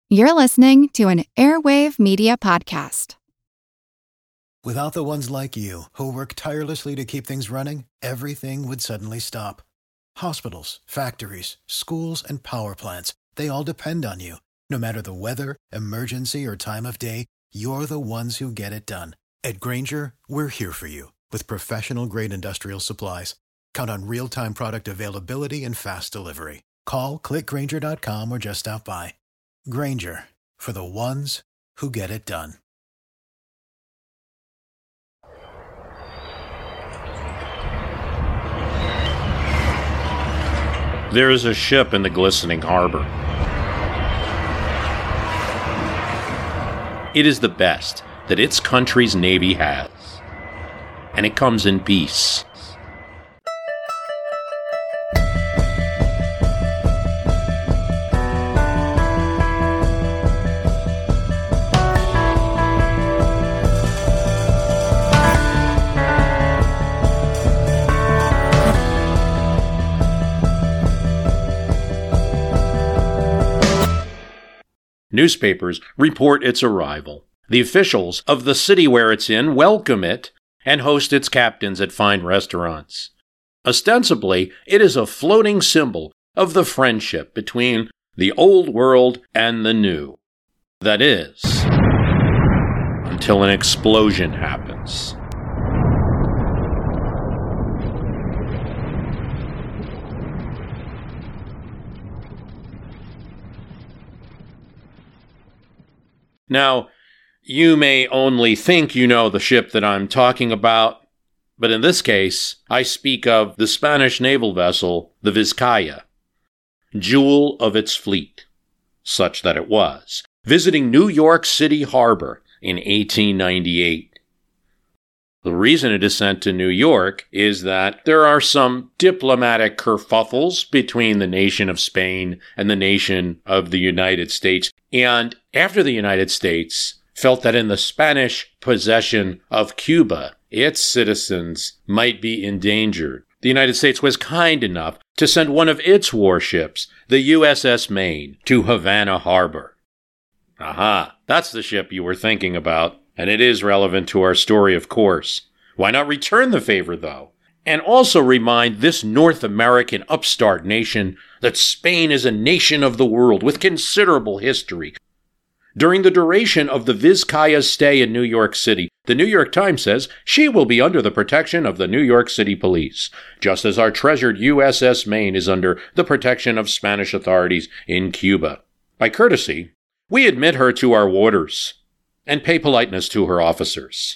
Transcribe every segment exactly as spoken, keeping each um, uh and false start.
You're listening to an Airwave Media Podcast. Without the ones like you, who work tirelessly to keep things running, everything would suddenly stop. Hospitals, factories, schools, and power plants, they all depend on you. No matter the weather, emergency, or time of day, you're the ones who get it done. At Grainger, we're here for you with professional-grade industrial supplies. Count on real-time product availability and fast delivery. Call, click Grainger dot com, or just stop by. Grainger, for the ones who get it done. There is a ship in the glistening harbor. It is the best that its country's navy has, and it comes in peace. Newspapers report its arrival. The officials of the city where it's in welcome it and host its captains at fine restaurants. Ostensibly, it is a floating symbol of the friendship between the old world and the new. That is, until an explosion happens. Now, you may only think you know the ship that I'm talking about, but in this case, I speak of the Spanish naval vessel, the Vizcaya, jewel of its fleet, such that it was, visiting New York City Harbor in eighteen ninety-eight. The reason it is sent to New York is that there are some diplomatic kerfuffles between the nation of Spain and the nation of the United States. And after the United States felt that in the Spanish possession of Cuba, its citizens might be endangered, the United States was kind enough to send one of its warships, the U S S Maine, to Havana Harbor. Aha, that's the ship you were thinking about. And it is relevant to our story, of course. Why not return the favor, though? And also remind this North American upstart nation that Spain is a nation of the world with considerable history. During the duration of the Vizcaya's stay in New York City, the New York Times says she will be under the protection of the New York City Police, just as our treasured U S S Maine is under the protection of Spanish authorities in Cuba. By courtesy, we admit her to our warders and pay politeness to her officers.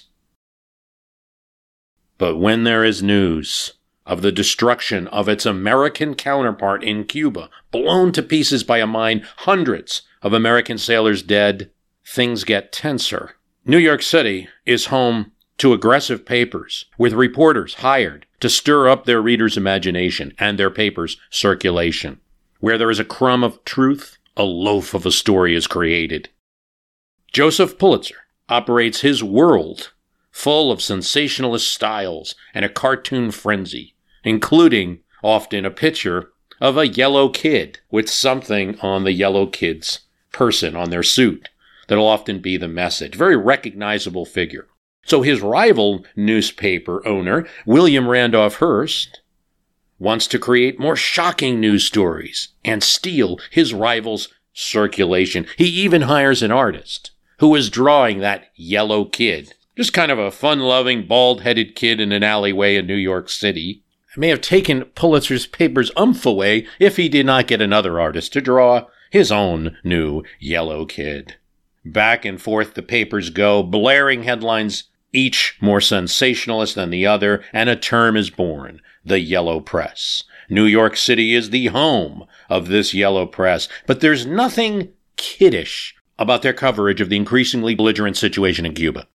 But when there is news of the destruction of its American counterpart in Cuba, blown to pieces by a mine, hundreds of American sailors dead, things get tenser. New York City is home to aggressive papers, with reporters hired to stir up their readers' imagination and their papers' circulation. Where there is a crumb of truth, a loaf of a story is created. Joseph Pulitzer operates his world full of sensationalist styles and a cartoon frenzy, including often a picture of a yellow kid with something on the yellow kid's person on their suit. That'll often be the message. Very recognizable figure. So his rival newspaper owner, William Randolph Hearst, wants to create more shocking news stories and steal his rival's circulation. He even hires an artist who is drawing that yellow kid. Just kind of a fun-loving, bald-headed kid in an alleyway in New York City. It may have taken Pulitzer's paper's umph away if he did not get another artist to draw his own new yellow kid. Back and forth the papers go, blaring headlines, each more sensationalist than the other, and a term is born, the yellow press. New York City is the home of this yellow press, but there's nothing kiddish about their coverage of the increasingly belligerent situation in Cuba.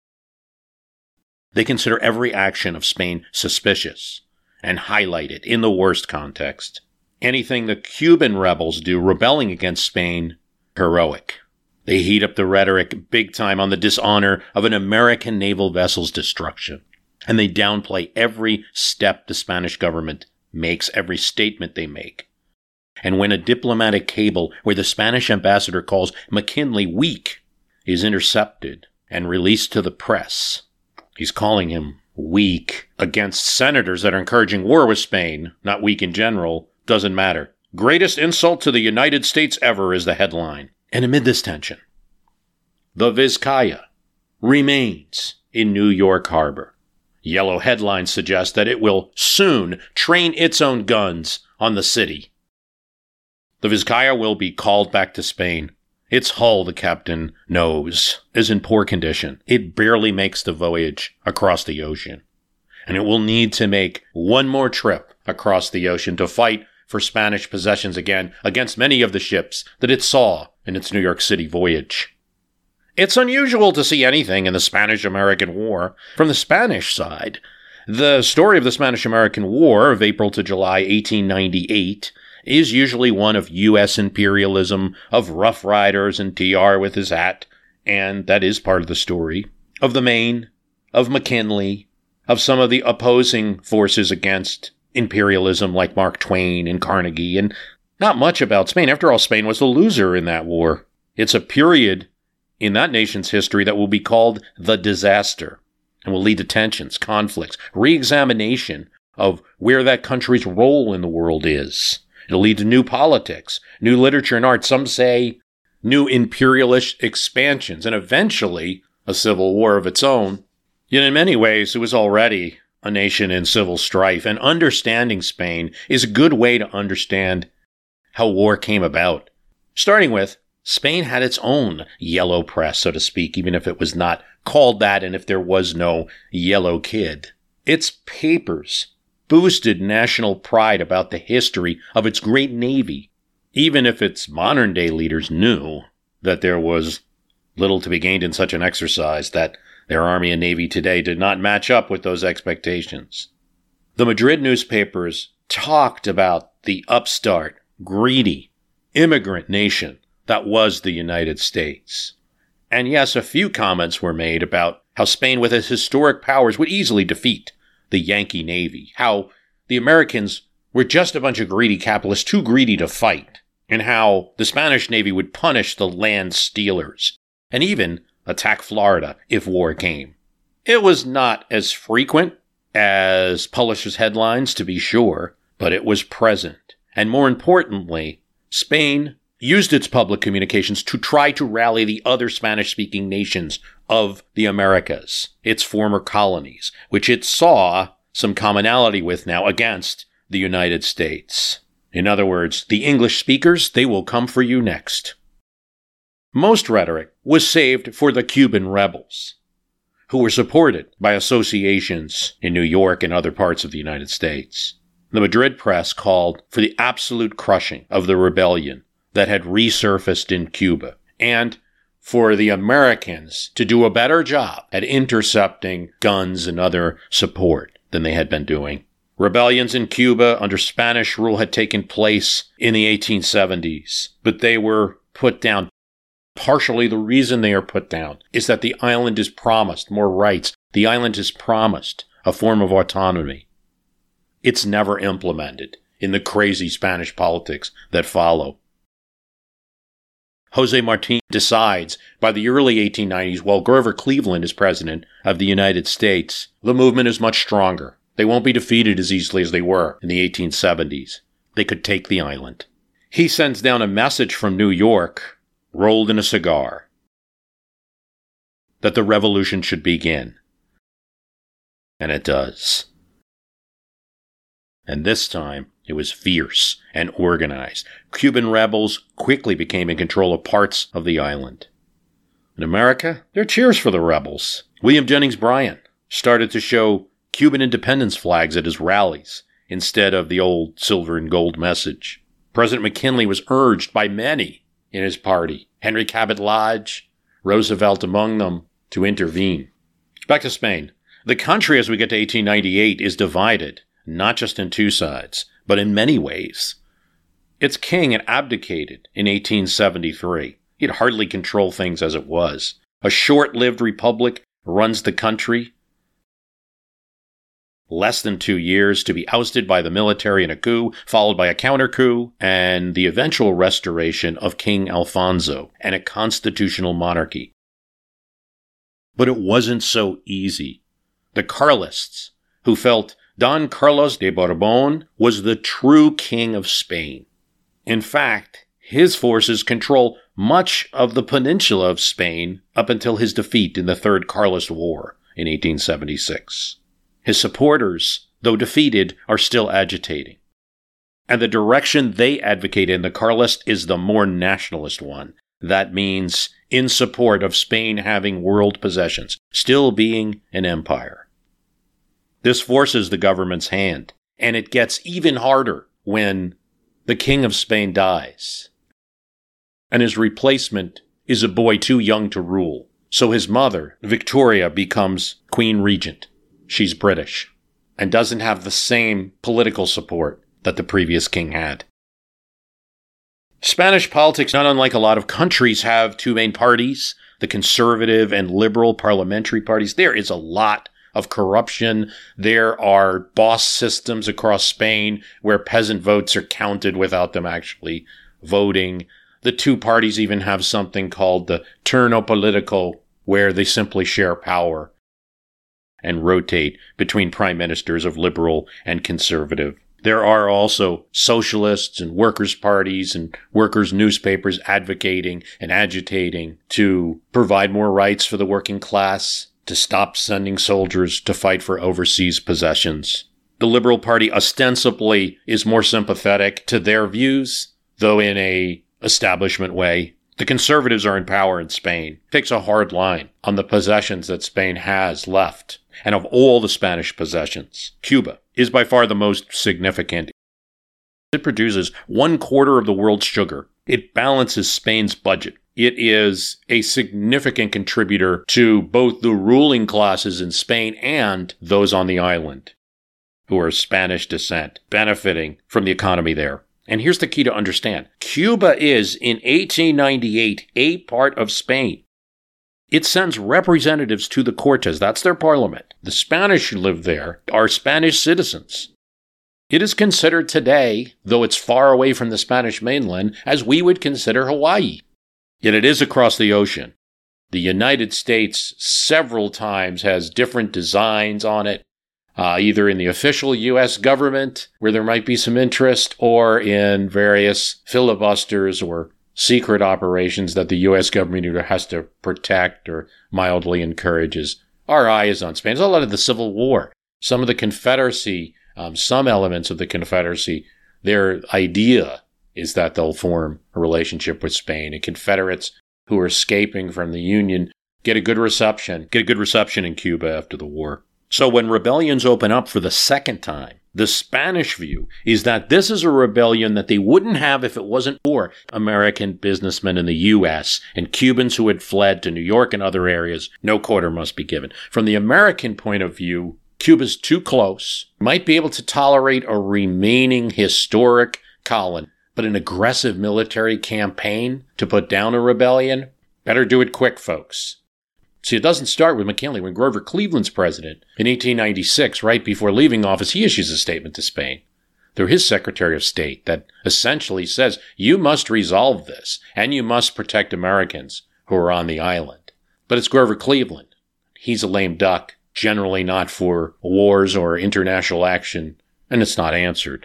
They consider every action of Spain suspicious and highlight it in the worst context. Anything the Cuban rebels do rebelling against Spain, heroic. They heat up the rhetoric big time on the dishonor of an American naval vessel's destruction. And they downplay every step the Spanish government makes, every statement they make. And when a diplomatic cable where the Spanish ambassador calls McKinley weak is intercepted and released to the press, he's calling him weak against senators that are encouraging war with Spain, not weak in general, doesn't matter. Greatest insult to the United States ever is the headline. And amid this tension, the Vizcaya remains in New York Harbor. Yellow headlines suggest that it will soon train its own guns on the city. The Vizcaya will be called back to Spain. Its hull, the captain knows, is in poor condition. It barely makes the voyage across the ocean. And it will need to make one more trip across the ocean to fight for Spanish possessions again against many of the ships that it saw in its New York City voyage. It's unusual to see anything in the Spanish-American War from the Spanish side. The story of the Spanish-American War of April to July eighteen ninety-eight is usually one of U S imperialism, of Rough Riders and T R with his hat, and that is part of the story, of the Maine, of McKinley, of some of the opposing forces against imperialism like Mark Twain and Carnegie, and not much about Spain. After all, Spain was the loser in that war. It's a period in that nation's history that will be called the disaster and will lead to tensions, conflicts, re-examination of where that country's role in the world is. It'll lead to new politics, new literature and art, some say new imperialist expansions, and eventually a civil war of its own. Yet in many ways, it was already a nation in civil strife, and understanding Spain is a good way to understand how war came about. Starting with, Spain had its own yellow press, so to speak, even if it was not called that and if there was no yellow kid. Its papers boosted national pride about the history of its great navy, even if its modern-day leaders knew that there was little to be gained in such an exercise, that their army and navy today did not match up with those expectations. The Madrid newspapers talked about the upstart, greedy, immigrant nation that was the United States. And yes, a few comments were made about how Spain, with its historic powers, would easily defeat the Yankee Navy, how the Americans were just a bunch of greedy capitalists, too greedy to fight, and how the Spanish Navy would punish the land stealers, and even attack Florida if war came. It was not as frequent as publishers' headlines, to be sure, but it was present. And more importantly, Spain used its public communications to try to rally the other Spanish-speaking nations of the Americas, its former colonies, which it saw some commonality with now against the United States. In other words, the English speakers, they will come for you next. Most rhetoric was saved for the Cuban rebels, who were supported by associations in New York and other parts of the United States. The Madrid press called for the absolute crushing of the rebellion that had resurfaced in Cuba, and for the Americans to do a better job at intercepting guns and other support than they had been doing. Rebellions in Cuba under Spanish rule had taken place in the eighteen seventies, but they were put down. Partially the reason they are put down is that the island is promised more rights. The island is promised a form of autonomy. It's never implemented in the crazy Spanish politics that follow. Jose Marti decides by the early eighteen nineties, while Grover Cleveland is president of the United States, the movement is much stronger. They won't be defeated as easily as they were in the eighteen seventies. They could take the island. He sends down a message from New York, rolled in a cigar, that the revolution should begin. And it does. And this time, it was fierce and organized. Cuban rebels quickly became in control of parts of the island. In America, there are cheers for the rebels. William Jennings Bryan started to show Cuban independence flags at his rallies instead of the old silver and gold message. President McKinley was urged by many in his party, Henry Cabot Lodge, Roosevelt among them, to intervene. Back to Spain. The country, as we get to eighteen ninety-eight, is divided, not just in two sides, but in many ways. Its king had abdicated in eighteen seventy-three. He had hardly controlled things as it was. A short-lived republic runs the country. less than two years to be ousted by the military in a coup, followed by a counter-coup, and the eventual restoration of King Alfonso and a constitutional monarchy. But it wasn't so easy. The Carlists, who felt Don Carlos de Borbón was the true king of Spain. In fact, his forces control much of the peninsula of Spain up until his defeat in the Third Carlist War in eighteen seventy-six. His supporters, though defeated, are still agitating. And the direction they advocate in the Carlist is the more nationalist one. That means in support of Spain having world possessions, still being an empire. This forces the government's hand, and it gets even harder when the King of Spain dies. And his replacement is a boy too young to rule. So his mother, Victoria, becomes Queen Regent. She's British and doesn't have the same political support that the previous king had. Spanish politics, not unlike a lot of countries, have two main parties, the conservative and liberal parliamentary parties. There is a lot of corruption. There are boss systems across Spain where peasant votes are counted without them actually voting. The two parties even have something called the turno politico, where they simply share power and rotate between prime ministers of liberal and conservative. There are also socialists and workers' parties and workers' newspapers advocating and agitating to provide more rights for the working class, to stop sending soldiers to fight for overseas possessions. The Liberal Party ostensibly is more sympathetic to their views, though in a establishment way. The conservatives are in power in Spain. It takes a hard line on the possessions that Spain has left. And of all the Spanish possessions, Cuba is by far the most significant. It produces one quarter of the world's sugar. It balances Spain's budget. It is a significant contributor to both the ruling classes in Spain and those on the island who are Spanish descent, benefiting from the economy there. And here's the key to understand. Cuba is, in eighteen ninety-eight, a part of Spain. It sends representatives to the Cortes. That's their parliament. The Spanish who live there are Spanish citizens. It is considered today, though it's far away from the Spanish mainland, as we would consider Hawaii. Yet it is across the ocean. The United States several times has different designs on it, uh, either in the official U S government, where there might be some interest, or in various filibusters or secret operations that the U S government either has to protect or mildly encourages. Our eye is on Spain. There's a lot of the Civil War. Some of the Confederacy, um, some elements of the Confederacy, their idea is that they'll form a relationship with Spain. And Confederates who are escaping from the Union get a good reception, get a good reception in Cuba after the war. So when rebellions open up for the second time, the Spanish view is that this is a rebellion that they wouldn't have if it wasn't for American businessmen in the U S and Cubans who had fled to New York and other areas. No quarter must be given. From the American point of view, Cuba's too close, might be able to tolerate a remaining historic colony, but an aggressive military campaign to put down a rebellion, better do it quick, folks. See, it doesn't start with McKinley. When Grover Cleveland's president in eighteen ninety-six, right before leaving office, he issues a statement to Spain through his Secretary of State that essentially says, you must resolve this, and you must protect Americans who are on the island. But it's Grover Cleveland. He's a lame duck, generally not for wars or international action, and it's not answered.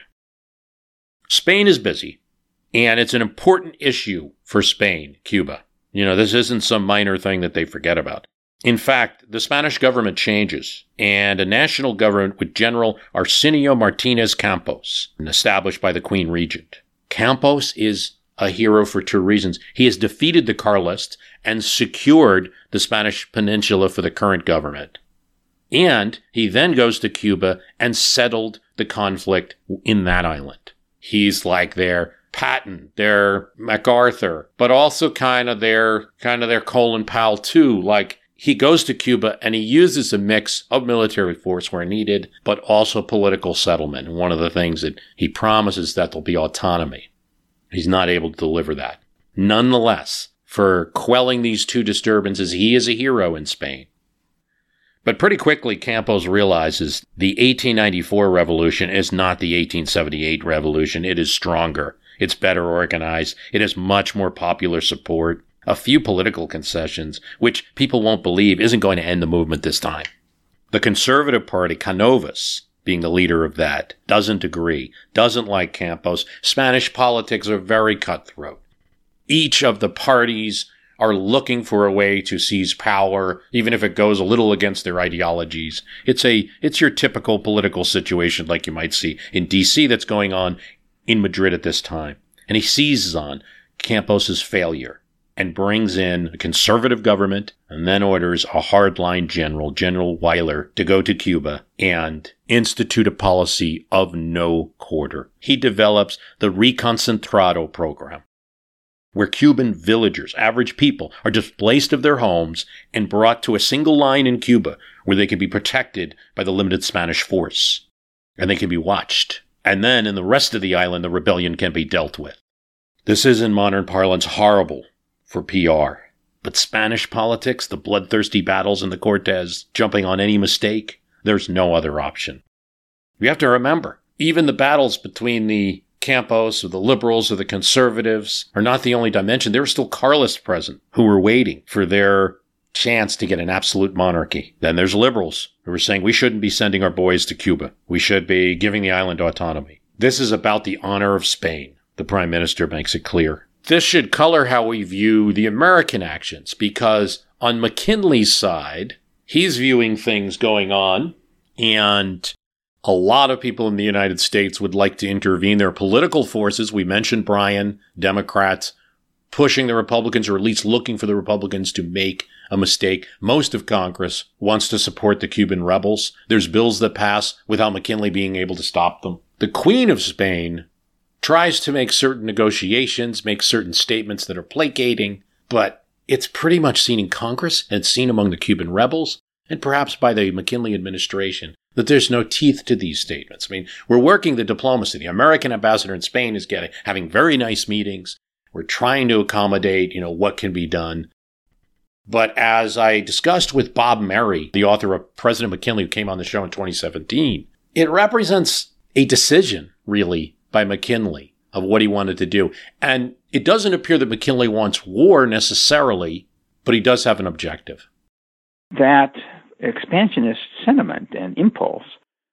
Spain is busy, and it's an important issue for Spain, Cuba. You know, this isn't some minor thing that they forget about. In fact, the Spanish government changes, and a national government with General Arsenio Martinez Campos, established by the Queen Regent. Campos is a hero for two reasons. He has defeated the Carlists and secured the Spanish peninsula for the current government. And he then goes to Cuba and settled the conflict in that island. He's like their Patton, their MacArthur, but also kind of their kind of their Colin Powell too. Like, he goes to Cuba and he uses a mix of military force where needed, but also political settlement. And one of the things that he promises that there'll be autonomy. He's not able to deliver that. Nonetheless, for quelling these two disturbances, he is a hero in Spain. But pretty quickly, Campos realizes the eighteen ninety-four revolution is not the eighteen seventy-eight revolution. It is stronger. It's better organized. It has much more popular support. A few political concessions, which people won't believe isn't going to end the movement this time. The Conservative Party, Canovas, being the leader of that, doesn't agree, doesn't like Campos. Spanish politics are very cutthroat. Each of the parties are looking for a way to seize power, even if it goes a little against their ideologies. It's a, it's your typical political situation like you might see in D C that's going on in Madrid at this time. And he seizes on Campos's failure and brings in a conservative government and then orders a hardline general, General Weyler, to go to Cuba and institute a policy of no quarter. He develops the Reconcentrado program, where Cuban villagers, average people, are displaced of their homes and brought to a single line in Cuba where they can be protected by the limited Spanish force. And they can be watched. And then in the rest of the island, the rebellion can be dealt with. This is, in modern parlance, horrible for P R. But Spanish politics, the bloodthirsty battles in the Cortes, jumping on any mistake, there's no other option. We have to remember, even the battles between the Campos or the liberals or the conservatives are not the only dimension. There were still Carlists present who were waiting for their chance to get an absolute monarchy. Then there's liberals who were saying we shouldn't be sending our boys to Cuba. We should be giving the island autonomy. This is about the honor of Spain. The prime minister makes it clear. This should color how we view the American actions, because on McKinley's side, he's viewing things going on, and a lot of people in the United States would like to intervene. Their political forces, we mentioned Bryan, Democrats, pushing the Republicans, or at least looking for the Republicans to make a mistake. Most of Congress wants to support the Cuban rebels. There's bills that pass without McKinley being able to stop them. The Queen of Spain tries to make certain negotiations, make certain statements that are placating, but it's pretty much seen in Congress and seen among the Cuban rebels, and perhaps by the McKinley administration, that there's no teeth to these statements. I mean, we're working the diplomacy. The American ambassador in Spain is getting having very nice meetings. We're trying to accommodate, you know, what can be done. But as I discussed with Bob Merry, the author of President McKinley, who came on the show in twenty seventeen, it represents a decision, really, by McKinley of what he wanted to do. And it doesn't appear that McKinley wants war necessarily, but he does have an objective. That expansionist sentiment and impulse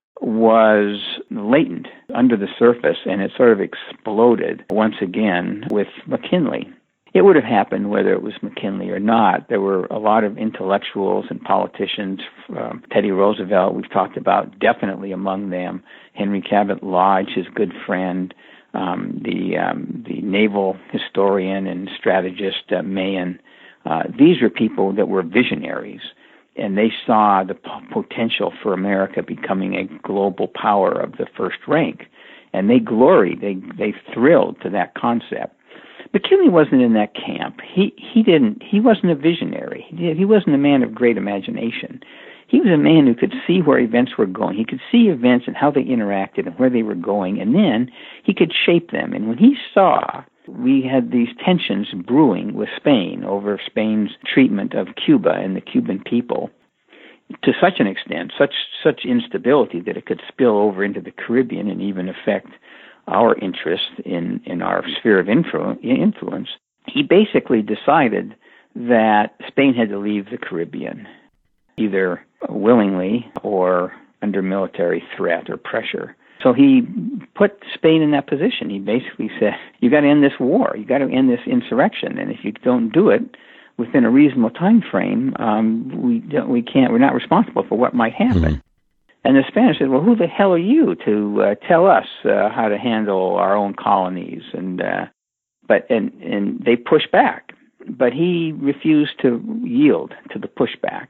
was latent under the surface, and it sort of exploded once again with McKinley. It would have happened whether it was McKinley or not. There were a lot of intellectuals and politicians, um, Teddy Roosevelt, we've talked about, definitely among them, Henry Cabot Lodge, his good friend, um, the um, the naval historian and strategist uh, Mahon. Uh, these were people that were visionaries, and they saw the p- potential for America becoming a global power of the first rank, and they gloried, they they thrilled to that concept. McKinley wasn't in that camp. He he didn't. He wasn't a visionary. He, he wasn't a man of great imagination. He was a man who could see where events were going. He could see events and how they interacted and where they were going, and then he could shape them. And when he saw we had these tensions brewing with Spain over Spain's treatment of Cuba and the Cuban people, to such an extent, such such instability that it could spill over into the Caribbean and even affect our interest in, in our sphere of influ- influence, he basically decided that Spain had to leave the Caribbean, either willingly or under military threat or pressure. So he put Spain in that position. He basically said, you got to end this war. You got to end this insurrection. And if you don't do it within a reasonable time frame, um, we don't, we can't, we're not responsible for what might happen. Mm-hmm. And the Spanish said, well, who the hell are you to uh, tell us uh, how to handle our own colonies? And uh, but and, and they pushed back. But he refused to yield to the pushback.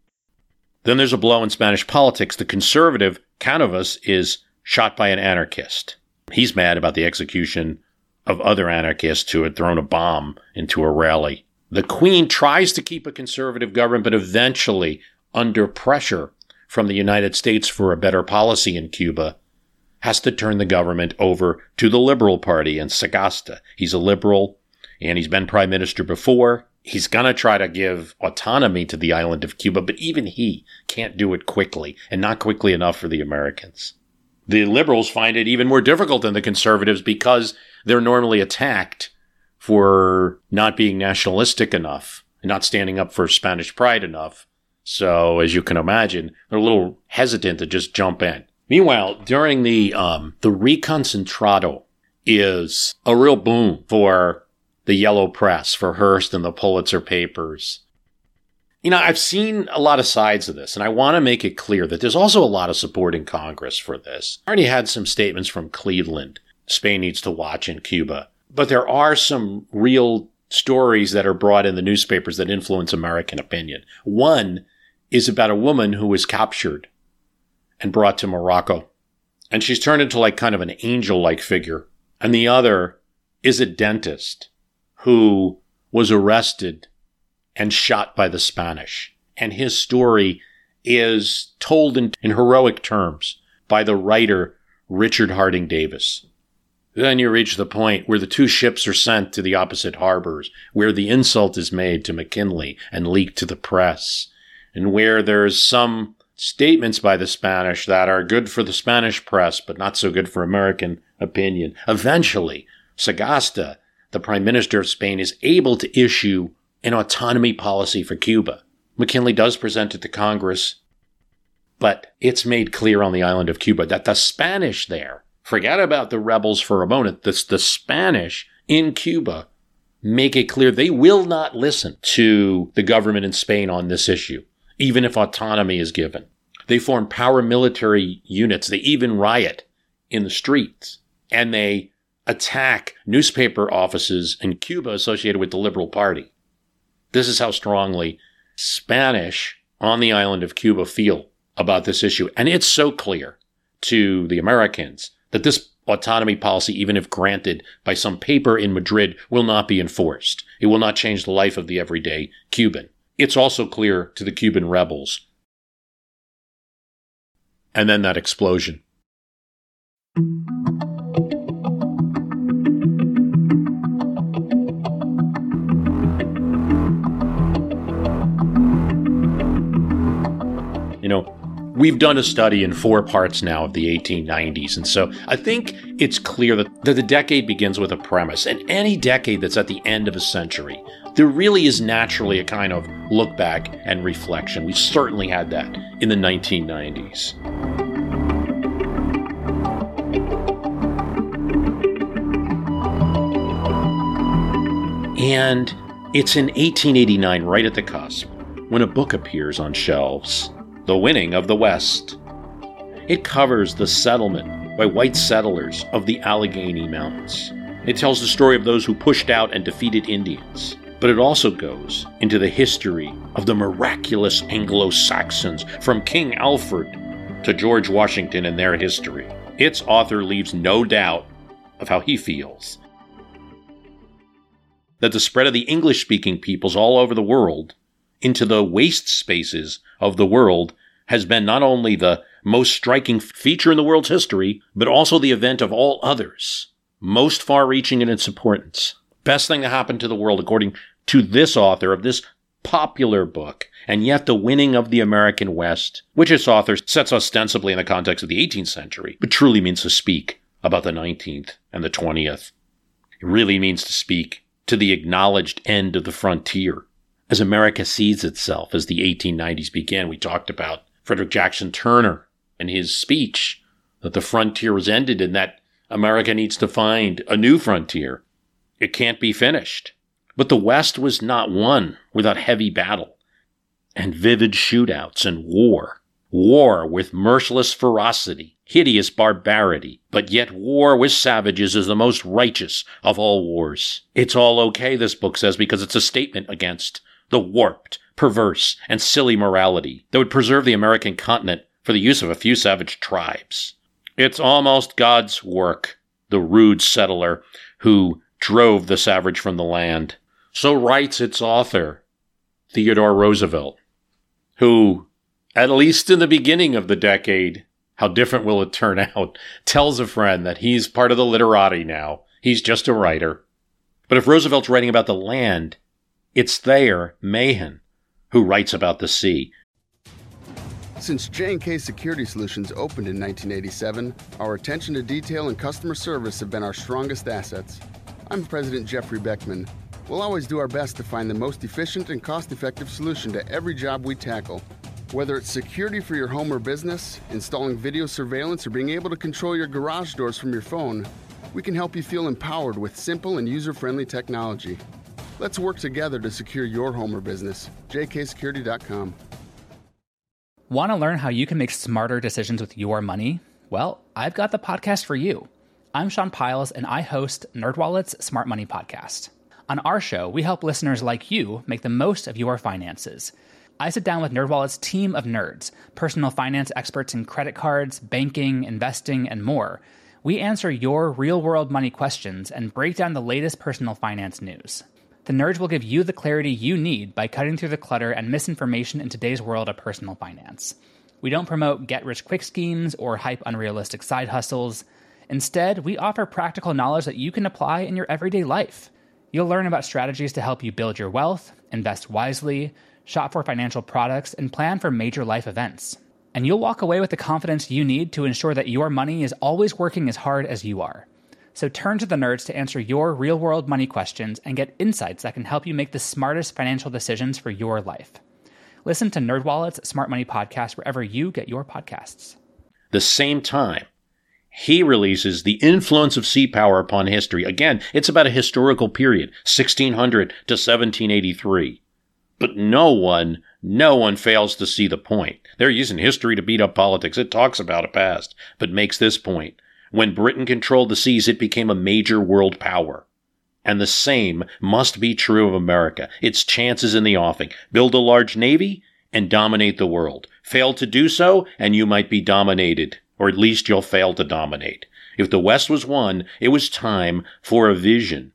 Then there's a blow in Spanish politics. The conservative, Canovas, is shot by an anarchist. He's mad about the execution of other anarchists who had thrown a bomb into a rally. The Queen tries to keep a conservative government, but eventually, under pressure from the United States for a better policy in Cuba, has to turn the government over to the Liberal Party and Sagasta. He's a liberal, and he's been prime minister before. He's going to try to give autonomy to the island of Cuba, but even he can't do it quickly, and not quickly enough for the Americans. The liberals find it even more difficult than the conservatives because they're normally attacked for not being nationalistic enough and not standing up for Spanish pride enough. So, as you can imagine, they're a little hesitant to just jump in. Meanwhile, during the um, the Reconcentrado is a real boom for the yellow press, for Hearst and the Pulitzer papers. You know, I've seen a lot of sides of this, and I want to make it clear that there's also a lot of support in Congress for this. I already had some statements from Cleveland. Spain needs to watch in Cuba. But there are some real stories that are brought in the newspapers that influence American opinion. One is about a woman who was captured and brought to Morocco. And she's turned into like kind of an angel-like figure. And the other is a dentist who was arrested and shot by the Spanish. And his story is told in, in heroic terms by the writer Richard Harding Davis. Then you reach the point where the two ships are sent to the opposite harbors, where the insult is made to McKinley and leaked to the press, and where there's some statements by the Spanish that are good for the Spanish press, but not so good for American opinion. Eventually, Sagasta, the Prime Minister of Spain, is able to issue an autonomy policy for Cuba. McKinley does present it to Congress, but it's made clear on the island of Cuba that the Spanish there, forget about the rebels for a moment, the, the Spanish in Cuba make it clear they will not listen to the government in Spain on this issue, even if autonomy is given. They form paramilitary units. They even riot in the streets, and they attack newspaper offices in Cuba associated with the Liberal Party. This is how strongly Spanish on the island of Cuba feel about this issue. And it's so clear to the Americans that this autonomy policy, even if granted by some paper in Madrid, will not be enforced. It will not change the life of the everyday Cuban. It's also clear to the Cuban rebels. And then that explosion. You know, we've done a study in four parts now of the eighteen nineties, and so I think it's clear that, that the decade begins with a premise, and any decade that's at the end of a century, there really is naturally a kind of look back and reflection. We certainly had that in the nineteen nineties. And it's in eighteen eighty-nine, right at the cusp, when a book appears on shelves, The Winning of the West. It covers the settlement by white settlers of the Allegheny Mountains. It tells the story of those who pushed out and defeated Indians. But it also goes into the history of the miraculous Anglo-Saxons, from King Alfred to George Washington and their history. Its author leaves no doubt of how he feels. That the spread of the English-speaking peoples all over the world into the waste spaces of the world has been not only the most striking feature in the world's history, but also the event of all others, most far-reaching in its importance. Best thing that happened to the world, according to this author of this popular book, and yet The Winning of the American West, which its author sets ostensibly in the context of the eighteenth century, but truly means to speak about the nineteenth and the twentieth. It really means to speak to the acknowledged end of the frontier. As America sees itself as the eighteen nineties began, we talked about Frederick Jackson Turner and his speech that the frontier was ended and that America needs to find a new frontier. It can't be finished. But the West was not won without heavy battle and vivid shootouts and war. War with merciless ferocity, hideous barbarity, but yet war with savages is the most righteous of all wars. It's all okay, this book says, because it's a statement against the warped, perverse, and silly morality that would preserve the American continent for the use of a few savage tribes. It's almost God's work, the rude settler who drove the savage from the land. So writes its author, Theodore Roosevelt, who, at least in the beginning of the decade, how different will it turn out, tells a friend that he's part of the literati now. He's just a writer. But if Roosevelt's writing about the land, It's Thayer Mahan who writes about the sea. Since J and K Security Solutions opened in nineteen eighty-seven, our attention to detail and customer service have been our strongest assets. I'm President Jeffrey Beckman. We'll always do our best to find the most efficient and cost-effective solution to every job we tackle. Whether it's security for your home or business, installing video surveillance, or being able to control your garage doors from your phone, we can help you feel empowered with simple and user-friendly technology. Let's work together to secure your home or business. j k security dot com. Want to learn how you can make smarter decisions with your money? Well, I've got the podcast for you. I'm Sean Piles, and I host NerdWallet's Smart Money Podcast. On our show, we help listeners like you make the most of your finances. I sit down with NerdWallet's team of nerds, personal finance experts in credit cards, banking, investing, and more. We answer your real-world money questions and break down the latest personal finance news. The nerds will give you the clarity you need by cutting through the clutter and misinformation in today's world of personal finance. We don't promote get-rich-quick schemes or hype unrealistic side hustles. Instead, we offer practical knowledge that you can apply in your everyday life. You'll learn about strategies to help you build your wealth, invest wisely, shop for financial products, and plan for major life events. And you'll walk away with the confidence you need to ensure that your money is always working as hard as you are. So turn to the nerds to answer your real-world money questions and get insights that can help you make the smartest financial decisions for your life. Listen to NerdWallet's Smart Money Podcast wherever you get your podcasts. The same time, he releases The Influence of Sea Power Upon History. Again, it's about a historical period, sixteen hundred to seventeen eighty-three. But no one, no one fails to see the point. They're using history to beat up politics. It talks about a past, but makes this point. When Britain controlled the seas, it became a major world power. And the same must be true of America. Its chances in the offing. Build a large navy and dominate the world. Fail to do so, and you might be dominated, or at least you'll fail to dominate. If the West was won, it was time for a vision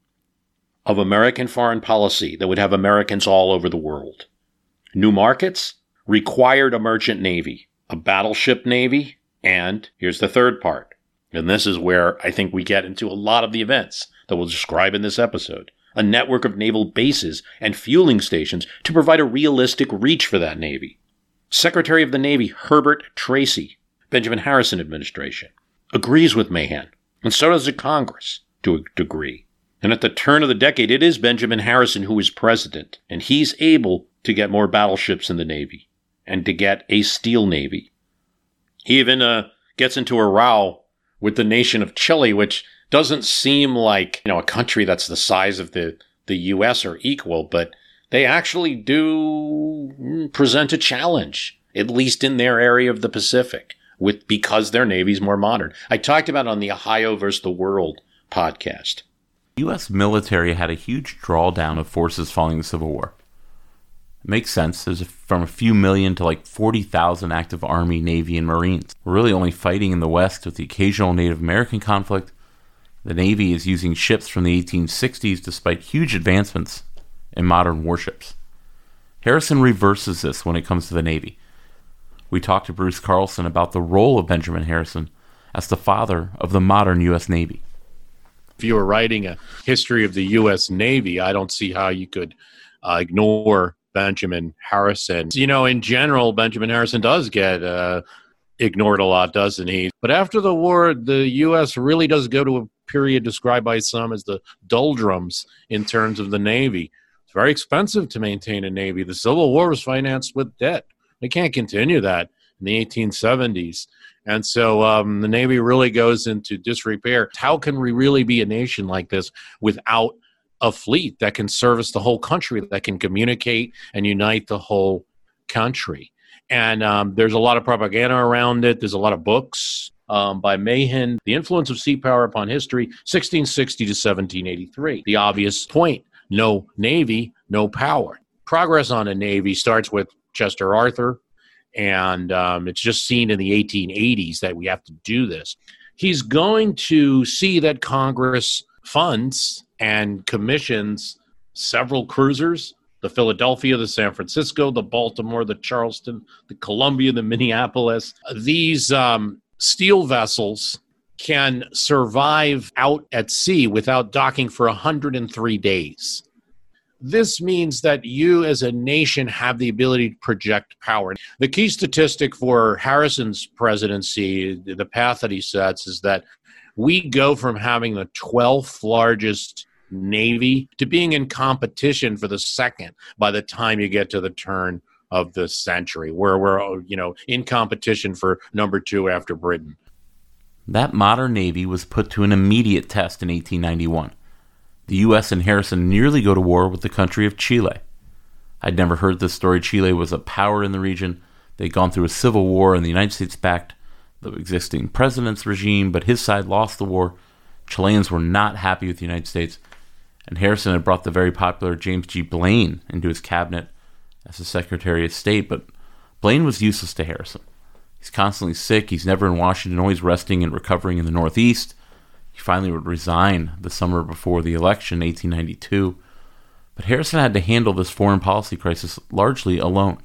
of American foreign policy that would have Americans all over the world. New markets required a merchant navy, a battleship navy, and here's the third part. And this is where I think we get into a lot of the events that we'll describe in this episode. A network of naval bases and fueling stations to provide a realistic reach for that navy. Secretary of the Navy Herbert Tracy, Benjamin Harrison administration, agrees with Mahan, and so does the Congress to a degree. And at the turn of the decade, it is Benjamin Harrison who is president, and he's able to get more battleships in the Navy and to get a steel Navy. He even uh, gets into a row with the nation of Chile, which doesn't seem like, you know, a country that's the size of the, the U S or equal, but they actually do present a challenge, at least in their area of the Pacific, with because their Navy's more modern. I talked about it on the Ohio versus the World podcast. The U S military had a huge drawdown of forces following the Civil War. It makes sense. There's a, from a few million to like forty thousand active Army, Navy, and Marines. We're really only fighting in the West with the occasional Native American conflict. The Navy is using ships from the eighteen sixties despite huge advancements in modern warships. Harrison reverses this when it comes to the Navy. We talked to Bruce Carlson about the role of Benjamin Harrison as the father of the modern U S Navy. If you were writing a history of the U S Navy, I don't see how you could uh, ignore Benjamin Harrison. You know, in general, Benjamin Harrison does get uh, ignored a lot, doesn't he? But after the war, the U S really does go to a period described by some as the doldrums in terms of the Navy. It's very expensive to maintain a Navy. The Civil War was financed with debt. They can't continue that in the eighteen seventies. And so um, the Navy really goes into disrepair. How can we really be a nation like this without a fleet that can service the whole country, that can communicate and unite the whole country? And um, there's a lot of propaganda around it. There's a lot of books um, by Mahan. The Influence of Sea Power Upon History, sixteen sixty to seventeen eighty-three. The obvious point, no Navy, no power. Progress on a Navy starts with Chester Arthur, and um, it's just seen in the eighteen eighties that we have to do this. He's going to see that Congress funds and commissions several cruisers, the Philadelphia, the San Francisco, the Baltimore, the Charleston, the Columbia, the Minneapolis. These um, steel vessels can survive out at sea without docking for one hundred three days. this means that you as a nation have the ability to project power. The key statistic for Harrison's presidency, the path that he sets, is that we go from having the twelfth largest Navy to being in competition for the second by the time you get to the turn of the century, where we're, you know, in competition for number two after Britain. That modern Navy was put to an immediate test in eighteen ninety-one. The U S and Harrison nearly go to war with the country of Chile. I'd never heard this story. Chile was a power in the region. They'd gone through a civil war, and the United States backed the existing president's regime, but his side lost the war. Chileans were not happy with the United States, and Harrison had brought the very popular James G. Blaine into his cabinet as the Secretary of State, but Blaine was useless to Harrison. He's constantly sick. He's never in Washington, always resting and recovering in the Northeast. He finally would resign the summer before the election, eighteen ninety-two. But Harrison had to handle this foreign policy crisis largely alone.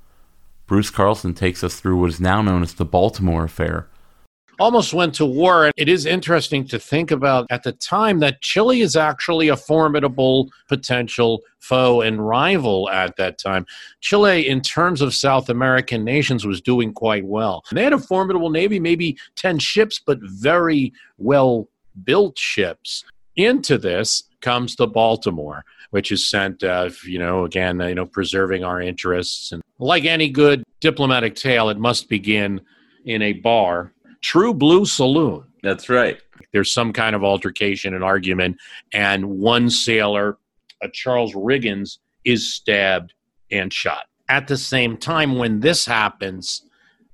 Bruce Carlson takes us through what is now known as the Baltimore Affair. Almost went to war, and it is interesting to think about at the time that Chile is actually a formidable potential foe and rival at that time. Chile, in terms of South American nations, was doing quite well. They had a formidable navy, maybe ten ships, but very well-built ships. Into this comes the Baltimore, which is sent, uh, you know, again, you know, preserving our interests. And like any good diplomatic tale, it must begin in a bar. True Blue Saloon. That's right. There's some kind of altercation and argument, and one sailor, uh, Charles Riggins, is stabbed and shot. At the same time, when this happens,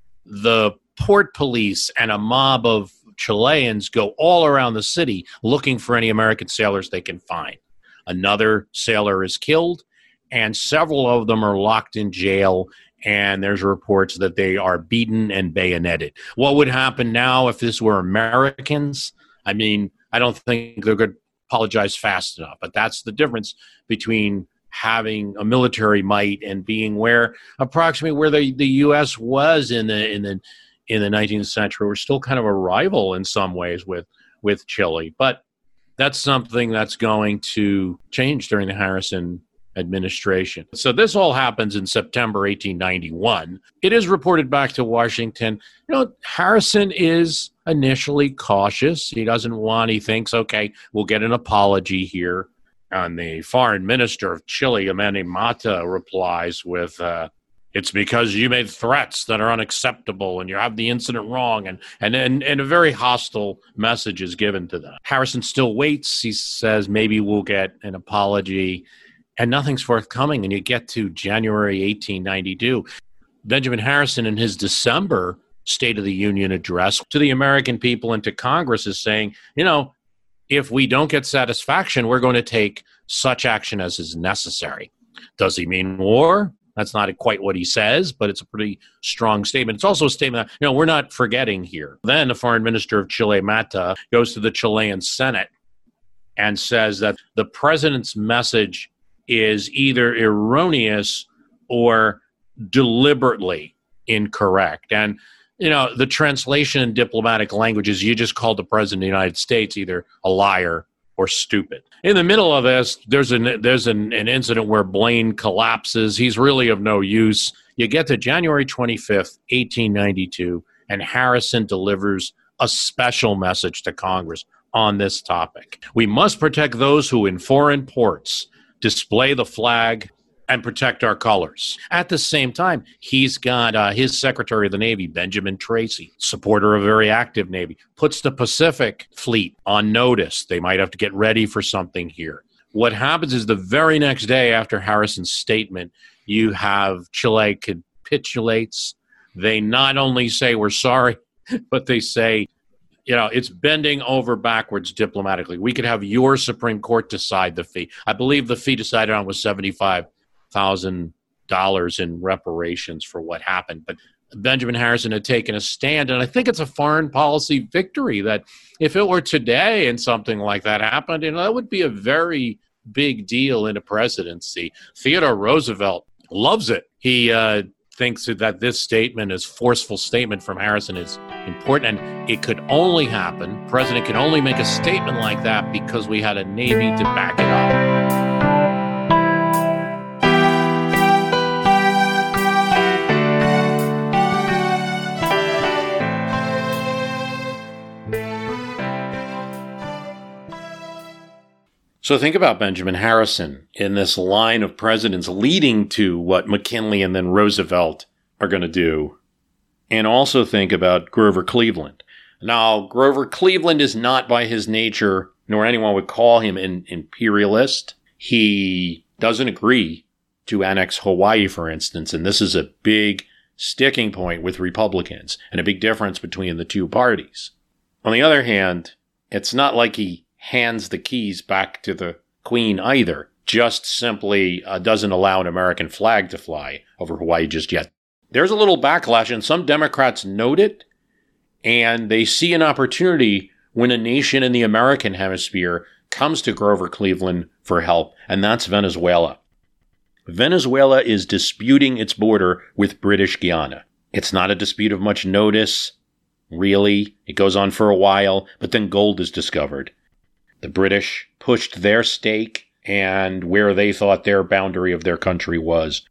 the port police and a mob of Chileans go all around the city looking for any American sailors they can find. Another sailor is killed, and several of them are locked in jail, and there's reports that they are beaten and bayoneted. What would happen now if this were Americans? I mean, I don't think they're going to apologize fast enough, but that's the difference between having a military might and being where approximately where the, the U S was in the in the in the nineteenth century. We're still kind of a rival in some ways with with Chile, but that's something that's going to change during the Harrison administration. So this all happens in September eighteen ninety-one. It is reported back to Washington. You know, Harrison is initially cautious. He doesn't want, he thinks, okay, we'll get an apology here. And the foreign minister of Chile, Amani Mata, replies with, uh, it's because you made threats that are unacceptable and you have the incident wrong. And, and, and, and a very hostile message is given to them. Harrison still waits. He says, maybe we'll get an apology. And nothing's forthcoming, and you get to January eighteen ninety-two. Benjamin Harrison, in his December State of the Union address to the American people and to Congress, is saying, you know, if we don't get satisfaction, we're going to take such action as is necessary. Does he mean war? That's not quite what he says, but it's a pretty strong statement. It's also a statement that, you know, we're not forgetting here. Then the foreign minister of Chile, Mata, goes to the Chilean Senate and says that the president's message is either erroneous or deliberately incorrect. And, you know, the translation in diplomatic language is you just called the president of the United States either a liar or stupid. In the middle of this, there's an there's an, an incident where Blaine collapses. He's really of no use. You get to January twenty-fifth, eighteen ninety-two, and Harrison delivers a special message to Congress on this topic. We must protect those who in foreign ports display the flag and protect our colors. At the same time, he's got uh, his Secretary of the Navy, Benjamin Tracy, supporter of a very active Navy, puts the Pacific Fleet on notice. They might have to get ready for something here. What happens is the very next day after Harrison's statement, you have Chile capitulates. They not only say we're sorry, but they say, you know, it's bending over backwards diplomatically. We could have your Supreme Court decide the fee. I believe the fee decided on was seventy-five thousand dollars in reparations for what happened. But Benjamin Harrison had taken a stand, and I think it's a foreign policy victory that if it were today and something like that happened, you know, that would be a very big deal in a presidency. Theodore Roosevelt loves it. He uh, thinks that this statement, this forceful statement from Harrison, is important, and it could only happen, president could only make a statement like that because we had a Navy to back it up. So think about Benjamin Harrison in this line of presidents leading to what McKinley and then Roosevelt are going to do. And also think about Grover Cleveland. Now, Grover Cleveland is not by his nature, nor anyone would call him an imperialist. He doesn't agree to annex Hawaii, for instance, and this is a big sticking point with Republicans and a big difference between the two parties. On the other hand, it's not like he hands the keys back to the Queen either, just simply uh, doesn't allow an American flag to fly over Hawaii just yet. There's a little backlash, and some Democrats note it, and they see an opportunity when a nation in the American hemisphere comes to Grover Cleveland for help, and that's Venezuela. Venezuela is disputing its border with British Guiana. It's not a dispute of much notice, really. It goes on for a while, but then gold is discovered. The British pushed their stake and where they thought their boundary of their country was.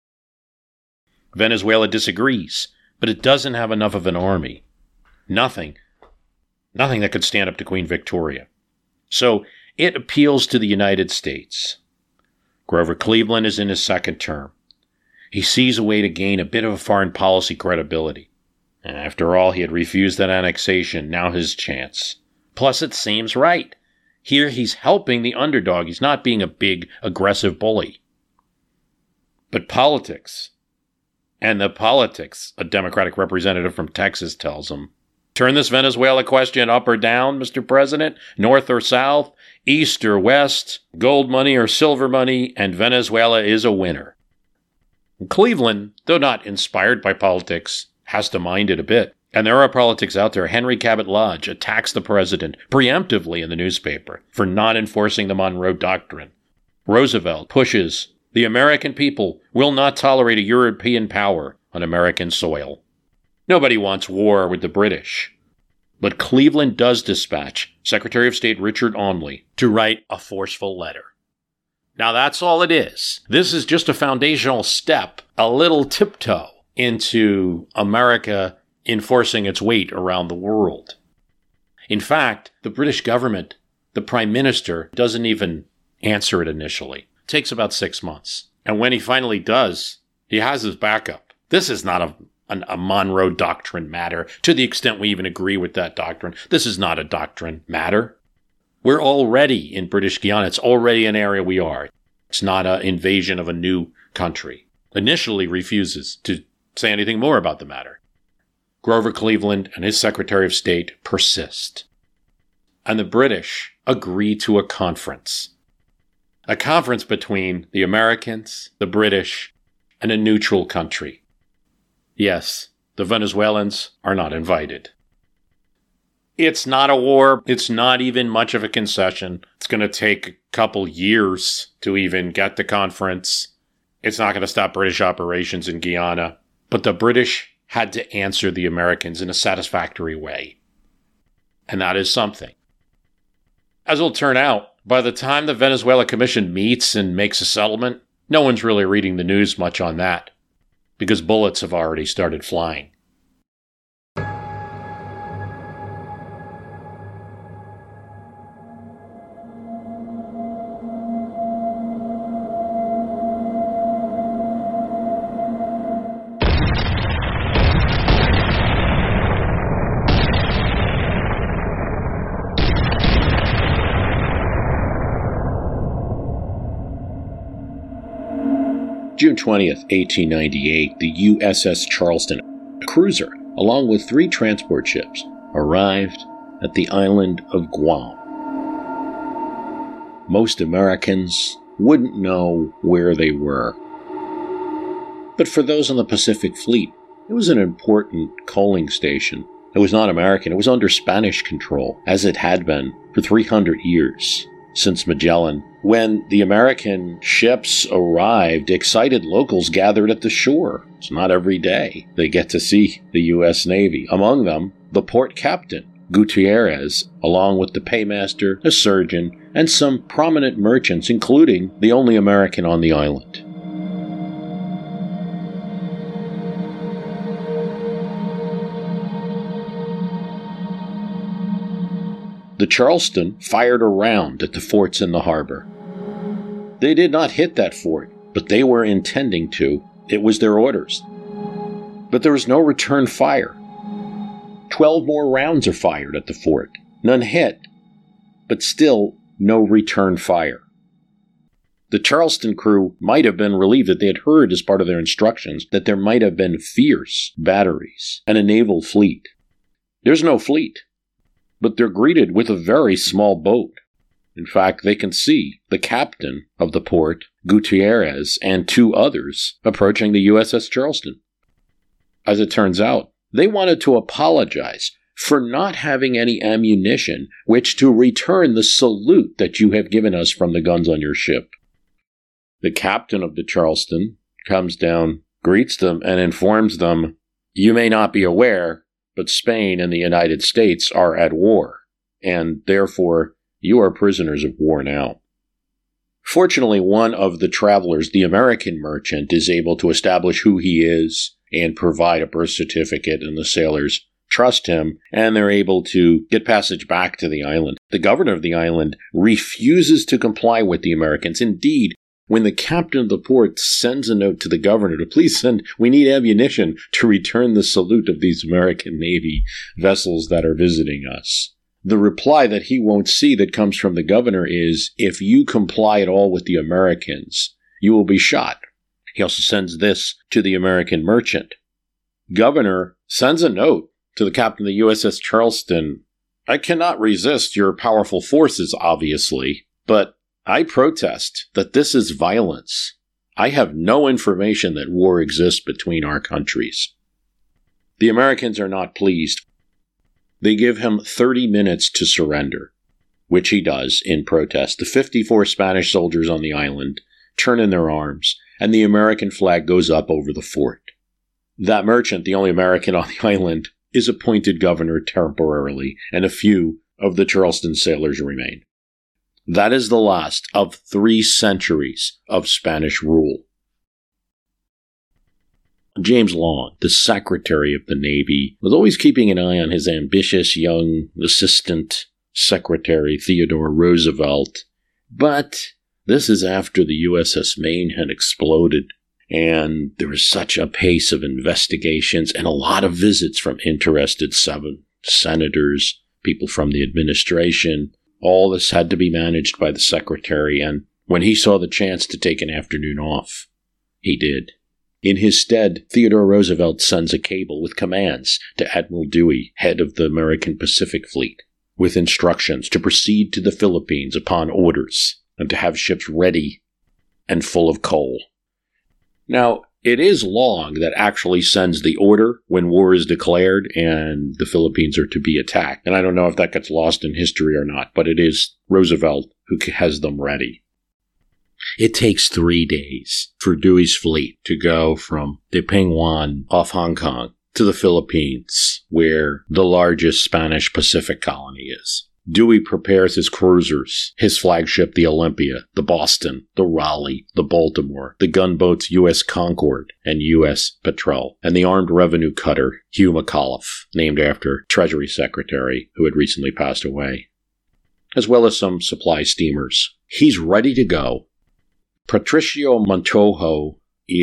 Venezuela disagrees, but it doesn't have enough of an army. Nothing. Nothing that could stand up to Queen Victoria. So it appeals to the United States. Grover Cleveland is in his second term. He sees a way to gain a bit of a foreign policy credibility. And after all, he had refused that annexation, now his chance. Plus, it seems right. Here he's helping the underdog. He's not being a big, aggressive bully. But politics, and the politics, a Democratic representative from Texas tells him, turn this Venezuela question up or down, Mister President, north or south, east or west, gold money or silver money, and Venezuela is a winner. Cleveland, though not inspired by politics, has to mind it a bit. And there are politics out there. Henry Cabot Lodge attacks the president preemptively in the newspaper for not enforcing the Monroe Doctrine. Roosevelt pushes, the American people will not tolerate a European power on American soil. Nobody wants war with the British. But Cleveland does dispatch Secretary of State Richard Olney to write a forceful letter. Now that's all it is. This is just a foundational step, a little tiptoe into America enforcing its weight around the world. In fact, the British government, the Prime Minister, doesn't even answer it initially. It takes about six months. And when he finally does, he has his backup. This is not a, an, a Monroe Doctrine matter, to the extent we even agree with that doctrine. This is not a doctrine matter. We're already in British Guiana. It's already an area we are. It's not an invasion of a new country. Initially refuses to say anything more about the matter. Grover Cleveland and his Secretary of State persist. And the British agree to a conference. A conference between the Americans, the British, and a neutral country. Yes, the Venezuelans are not invited. It's not a war. It's not even much of a concession. It's going to take a couple years to even get the conference. It's not going to stop British operations in Guyana. But the British had to answer the Americans in a satisfactory way. And that is something. As it'll turn out, by the time the Venezuela Commission meets and makes a settlement, no one's really reading the news much on that, because bullets have already started flying. June twentieth, eighteen ninety-eight, the U S S Charleston, a cruiser, along with three transport ships, arrived at the island of Guam. Most Americans wouldn't know where they were. But for those on the Pacific Fleet, it was an important coaling station. It was not American. It was under Spanish control, as it had been for three hundred years. Since Magellan. When the American ships arrived, excited locals gathered at the shore. It's not every day they get to see the U S Navy. Among them, the port captain, Gutierrez, along with the paymaster, a surgeon, and some prominent merchants, including the only American on the island. The the Charleston fired a round at the forts in the harbor. They did not hit that fort, but they were intending to. It was their orders. But there was no return fire. Twelve more rounds are fired at the fort. None hit, but still no return fire. The Charleston crew might have been relieved that they had heard as part of their instructions that there might have been fierce batteries and a naval fleet. There's no fleet, but they're greeted with a very small boat. In fact, they can see the captain of the port, Gutierrez, and two others approaching the U S S Charleston. As it turns out, they wanted to apologize for not having any ammunition which to return the salute that you have given us from the guns on your ship. The captain of the Charleston comes down, greets them, and informs them, "You may not be aware, but Spain and the United States are at war, and therefore you are prisoners of war now." Fortunately, one of the travelers, the American merchant, is able to establish who he is and provide a birth certificate, and the sailors trust him, and they're able to get passage back to the island. The governor of the island refuses to comply with the Americans. Indeed, when the captain of the port sends a note to the governor to please send, we need ammunition to return the salute of these American Navy vessels that are visiting us, the reply that he won't see that comes from the governor is, if you comply at all with the Americans, you will be shot. He also sends this to the American merchant. Governor sends a note to the captain of the U S S Charleston. I cannot resist your powerful forces, obviously, but I protest that this is violence. I have no information that war exists between our countries. The Americans are not pleased. They give him thirty minutes to surrender, which he does in protest. The fifty-four Spanish soldiers on the island turn in their arms, and the American flag goes up over the fort. That merchant, the only American on the island, is appointed governor temporarily, and a few of the Charleston sailors remain. That is the last of three centuries of Spanish rule. James Long, the Secretary of the Navy, was always keeping an eye on his ambitious young Assistant Secretary Theodore Roosevelt. But this is after the U S S Maine had exploded, and there was such a pace of investigations and a lot of visits from interested seven senators, people from the administration. All this had to be managed by the secretary, and when he saw the chance to take an afternoon off, he did. In his stead, Theodore Roosevelt sends a cable with commands to Admiral Dewey, head of the American Pacific Fleet, with instructions to proceed to the Philippines upon orders and to have ships ready and full of coal. Now, it is Long that actually sends the order when war is declared and the Philippines are to be attacked. And I don't know if that gets lost in history or not, but it is Roosevelt who has them ready. It takes three days for Dewey's fleet to go from the Pingwan off Hong Kong to the Philippines, where the largest Spanish Pacific colony is. Dewey prepares his cruisers, his flagship, the Olympia, the Boston, the Raleigh, the Baltimore, the gunboats U S Concord and U S Patrol, and the armed revenue cutter Hugh McAuliffe, named after Treasury Secretary who had recently passed away, as well as some supply steamers. He's ready to go. Patricio Montojo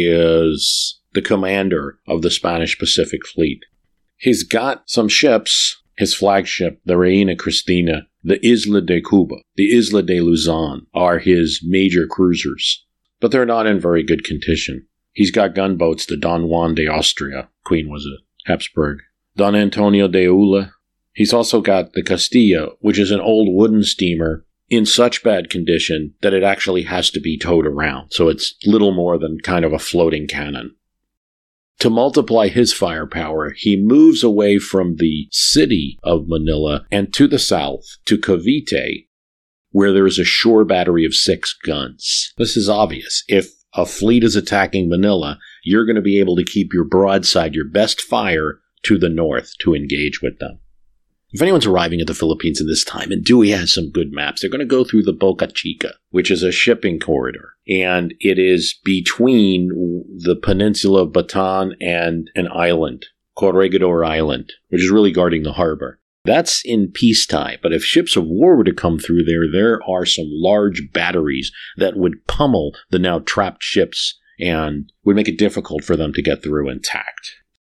is the commander of the Spanish Pacific Fleet. He's got some ships. His flagship, the Reina Cristina, the Isla de Cuba, the Isla de Luzon are his major cruisers, but they're not in very good condition. He's got gunboats, the Don Juan de Austria, Queen was a Habsburg, Don Antonio de Ula. He's also got the Castilla, which is an old wooden steamer in such bad condition that it actually has to be towed around, so it's little more than kind of a floating cannon. To multiply his firepower, he moves away from the city of Manila and to the south to Cavite, where there is a shore battery of six guns. This is obvious. If a fleet is attacking Manila, you're going to be able to keep your broadside, your best fire, to the north to engage with them. If anyone's arriving at the Philippines at this time, and Dewey has some good maps, they're going to go through the Boca Chica, which is a shipping corridor. And it is between the peninsula of Bataan and an island, Corregidor Island, which is really guarding the harbor. That's in peacetime, but if ships of war were to come through there, there are some large batteries that would pummel the now trapped ships and would make it difficult for them to get through intact.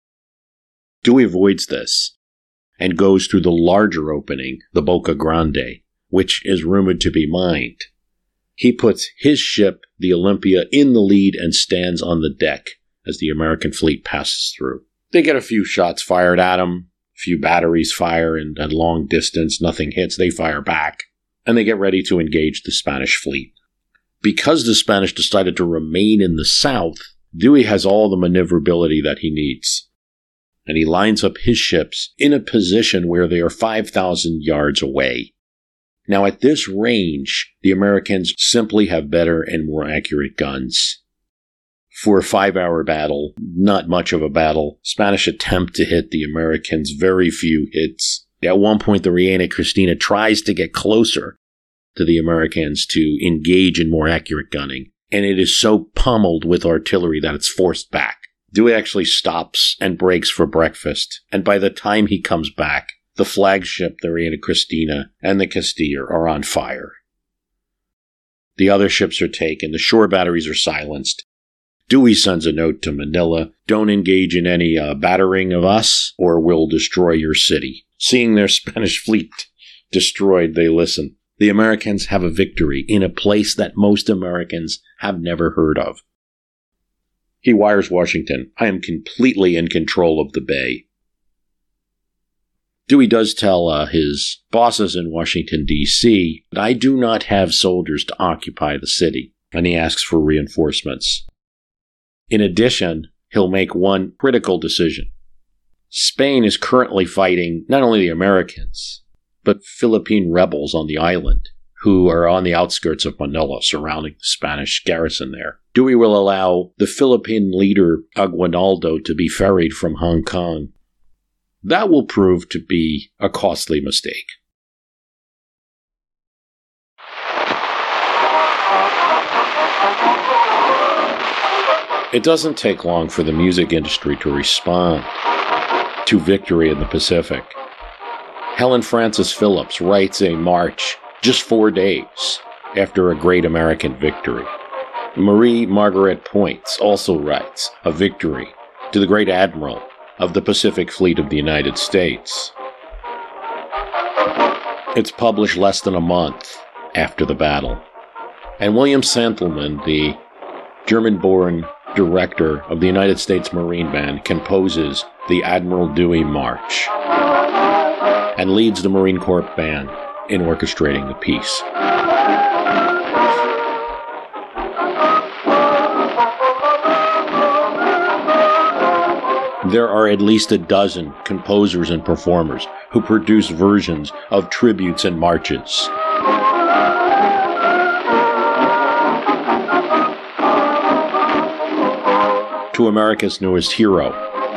Dewey avoids this and goes through the larger opening, the Boca Grande, which is rumored to be mined. He puts his ship, the Olympia, in the lead and stands on the deck as the American fleet passes through. They get a few shots fired at him. Few batteries fire and at long distance, nothing hits, they fire back, and they get ready to engage the Spanish fleet. Because the Spanish decided to remain in the south, Dewey has all the maneuverability that he needs, and he lines up his ships in a position where they are five thousand yards away. Now at this range, the Americans simply have better and more accurate guns. For a five-hour battle, not much of a battle. Spanish attempt to hit the Americans, very few hits. At one point, the Reina Cristina tries to get closer to the Americans to engage in more accurate gunning, and it is so pummeled with artillery that it's forced back. Dewey actually stops and breaks for breakfast, and by the time he comes back, the flagship, the Reina Cristina, and the Castilla are on fire. The other ships are taken, the shore batteries are silenced. Dewey sends a note to Manila, don't engage in any uh, battering of us, or we'll destroy your city. Seeing their Spanish fleet destroyed, they listen. The Americans have a victory in a place that most Americans have never heard of. He wires Washington, I am completely in control of the bay. Dewey does tell uh, his bosses in Washington, D C, that I do not have soldiers to occupy the city, and he asks for reinforcements. In addition, he'll make one critical decision. Spain is currently fighting not only the Americans, but Philippine rebels on the island, who are on the outskirts of Manila, surrounding the Spanish garrison there. Dewey will allow the Philippine leader Aguinaldo to be ferried from Hong Kong. That will prove to be a costly mistake. It doesn't take long for the music industry to respond to victory in the Pacific. Helen Francis Phillips writes a march just four days after a great American victory. Marie Margaret Pointz also writes a victory to the great admiral of the Pacific Fleet of the United States. It's published less than a month after the battle. And William Santelman, the German-born director of the United States Marine Band, composes the Admiral Dewey March and leads the Marine Corps Band in orchestrating the piece. There are at least a dozen composers and performers who produce versions of tributes and marches. To America's newest hero.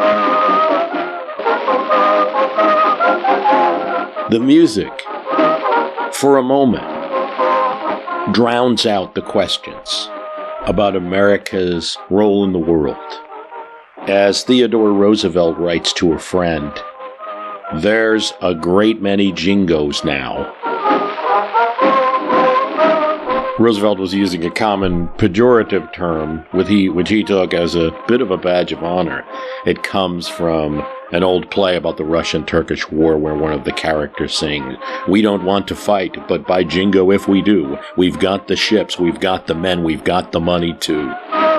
The music, for a moment, drowns out the questions about America's role in the world. As Theodore Roosevelt writes to a friend, there's a great many jingos now. Roosevelt was using a common pejorative term, which he, which he took as a bit of a badge of honor. It comes from an old play about the Russian-Turkish War where one of the characters sings, "We don't want to fight, but by jingo if we do. We've got the ships, we've got the men, we've got the money too."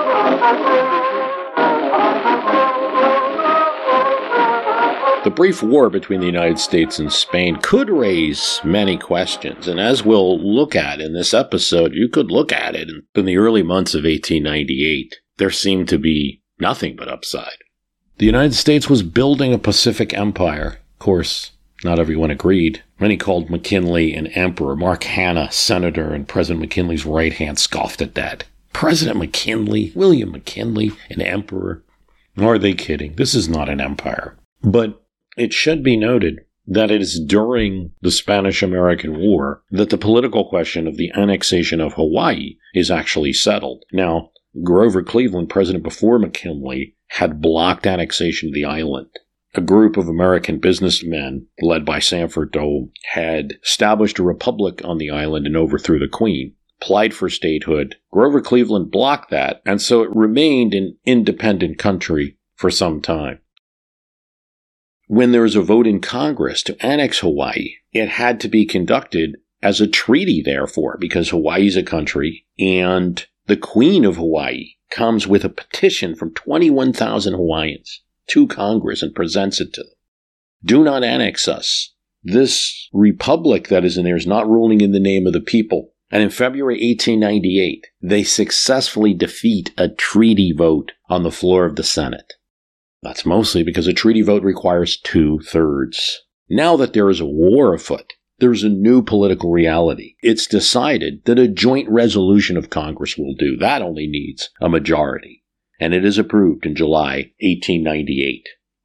The brief war between the United States and Spain could raise many questions, and as we'll look at in this episode, you could look at it in the early months of eighteen ninety-eight. There seemed to be nothing but upside. The United States was building a Pacific empire. Of course, not everyone agreed. Many called McKinley an emperor. Mark Hanna, senator and President McKinley's right hand, scoffed at that. President McKinley, William McKinley, an emperor? Are they kidding? This is not an empire. But it should be noted that it is during the Spanish-American War that the political question of the annexation of Hawaii is actually settled. Now, Grover Cleveland, president before McKinley, had blocked annexation of the island. a group of American businessmen led by Sanford Dole had established a republic on the island and overthrew the Queen, applied for statehood. Grover Cleveland blocked that, and so it remained an independent country for some time. When there was a vote in Congress to annex Hawaii, it had to be conducted as a treaty, therefore, because Hawaii is a country, and the Queen of Hawaii comes with a petition from twenty-one thousand Hawaiians to Congress and presents it to them. Do not annex us. This republic that is in there is not ruling in the name of the people. And in February eighteen ninety-eight, they successfully defeat a treaty vote on the floor of the Senate. That's mostly because a treaty vote requires two-thirds. Now that there is a war afoot, there's a new political reality. It's decided that a joint resolution of Congress will do. That only needs a majority. And it is approved in July eighteen ninety-eight.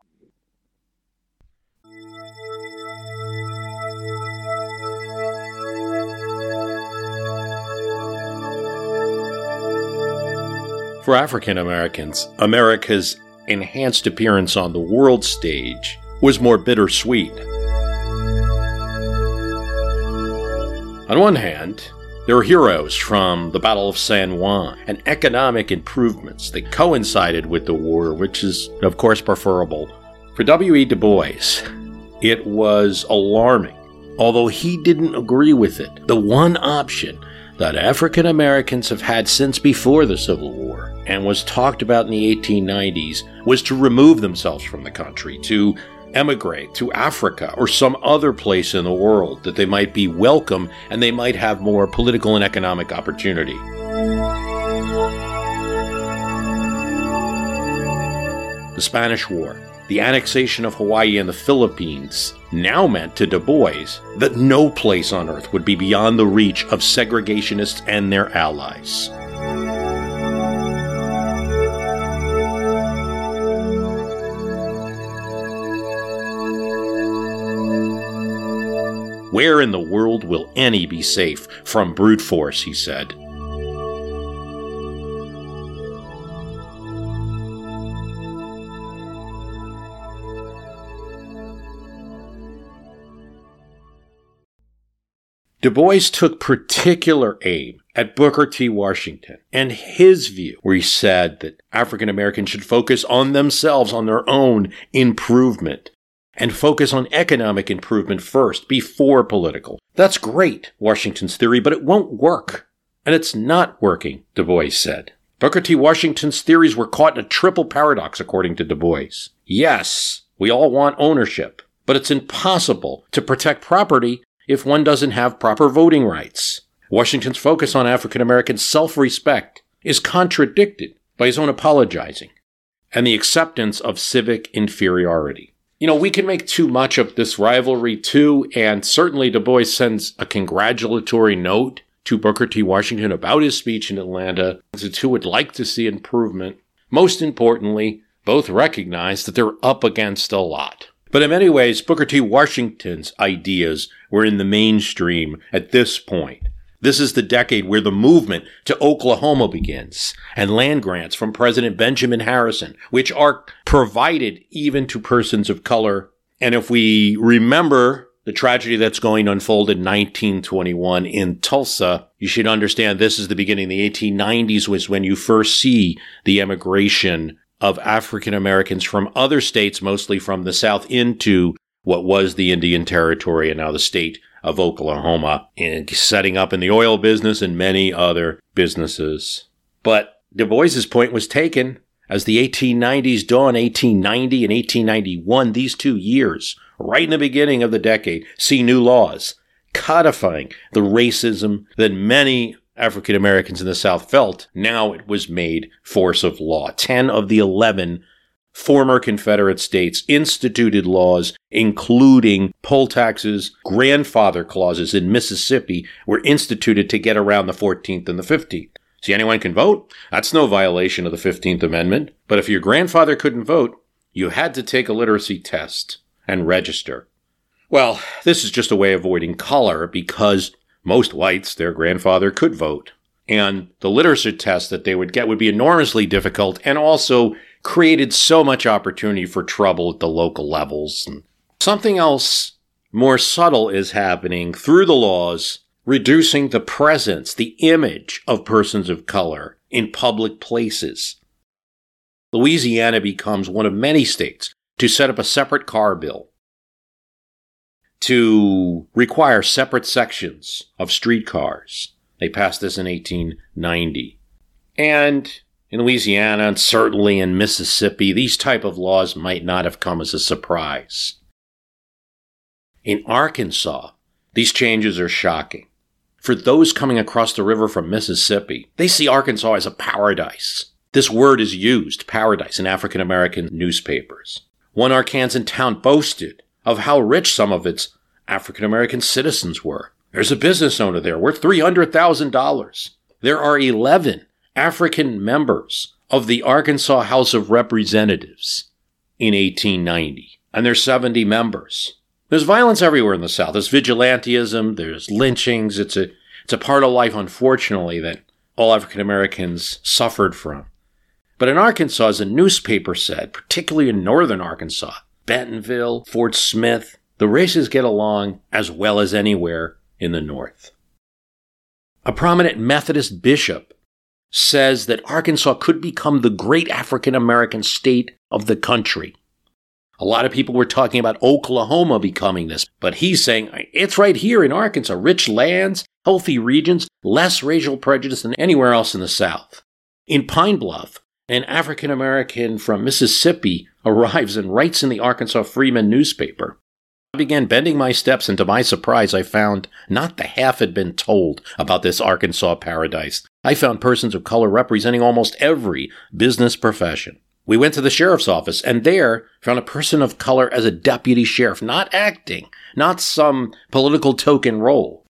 For African Americans, America's enhanced appearance on the world stage was more bittersweet. On one hand, there were heroes from the Battle of San Juan and economic improvements that coincided with the war, which is, of course, preferable. For W E Du Bois, it was alarming, although he didn't agree with it. The one option that African Americans have had since before the Civil War, and was talked about in the eighteen nineties, was to remove themselves from the country, to emigrate to Africa or some other place in the world that they might be welcome and they might have more political and economic opportunity. The Spanish War, the annexation of Hawaii and the Philippines, now meant to Du Bois that no place on earth would be beyond the reach of segregationists and their allies. Where in the world will any be safe from brute force, he said. Du Bois took particular aim at Booker T. Washington and his view, where he said that African Americans should focus on themselves, on their own improvement, and focus on economic improvement first, before political. That's great, Washington's theory, but it won't work. And it's not working, Du Bois said. Booker T. Washington's theories were caught in a triple paradox, according to Du Bois. Yes, we all want ownership, but it's impossible to protect property if one doesn't have proper voting rights. Washington's focus on African American self-respect is contradicted by his own apologizing and the acceptance of civic inferiority. You know, we can make too much of this rivalry too, and certainly Du Bois sends a congratulatory note to Booker T. Washington about his speech in Atlanta. The two would like to see improvement. Most importantly, both recognize that they're up against a lot. But in many ways, Booker T. Washington's ideas were in the mainstream at this point. This is the decade where the movement to Oklahoma begins, and land grants from President Benjamin Harrison, which are provided even to persons of color. And if we remember the tragedy that's going to unfold in nineteen twenty-one in Tulsa, you should understand this is the beginning. The eighteen nineties was when you first see the emigration of African Americans from other states, mostly from the South, into what was the Indian Territory and now the state of Oklahoma, and setting up in the oil business and many other businesses. But Du Bois's point was taken as the eighteen nineties dawn. Eighteen ninety and eighteen ninety-one, these two years, right in the beginning of the decade, see new laws codifying the racism that many African Americans in the South felt. Now it was made force of law. Ten of the eleven former Confederate states instituted laws, including poll taxes. Grandfather clauses in Mississippi were instituted to get around the fourteenth and the fifteenth. See, anyone can vote. That's no violation of the fifteenth Amendment. But if your grandfather couldn't vote, you had to take a literacy test and register. Well, this is just a way of avoiding color, because most whites, their grandfather could vote. And the literacy test that they would get would be enormously difficult and also created so much opportunity for trouble at the local levels. And something else more subtle is happening through the laws, reducing the presence, the image of persons of color in public places. Louisiana becomes one of many states to set up a separate car bill, to require separate sections of streetcars. They passed this in eighteen ninety. And in Louisiana, and certainly in Mississippi, these type of laws might not have come as a surprise. In Arkansas, these changes are shocking. For those coming across the river from Mississippi, they see Arkansas as a paradise. This word is used, paradise, in African American newspapers. One Arkansan town boasted of how rich some of its African American citizens were. There's a business owner there worth three hundred thousand dollars. There are eleven African members of the Arkansas House of Representatives in eighteen ninety, and there's seventy members. There's violence everywhere in the South. There's vigilantism, there's lynchings. It's a, it's a part of life, unfortunately, that all African Americans suffered from. But in Arkansas, as a newspaper said, particularly in northern Arkansas, Bentonville, Fort Smith, the races get along as well as anywhere in the North. A prominent Methodist bishop says that Arkansas could become the great African American state of the country. A lot of people were talking about Oklahoma becoming this, but he's saying it's right here in Arkansas. Rich lands, healthy regions, less racial prejudice than anywhere else in the South. In Pine Bluff, an African American from Mississippi arrives and writes in the Arkansas Freeman newspaper. I began bending my steps, and to my surprise, I found not the half had been told about this Arkansas paradise. I found persons of color representing almost every business profession. We went to the sheriff's office, and there found a person of color as a deputy sheriff, not acting, not some political token role.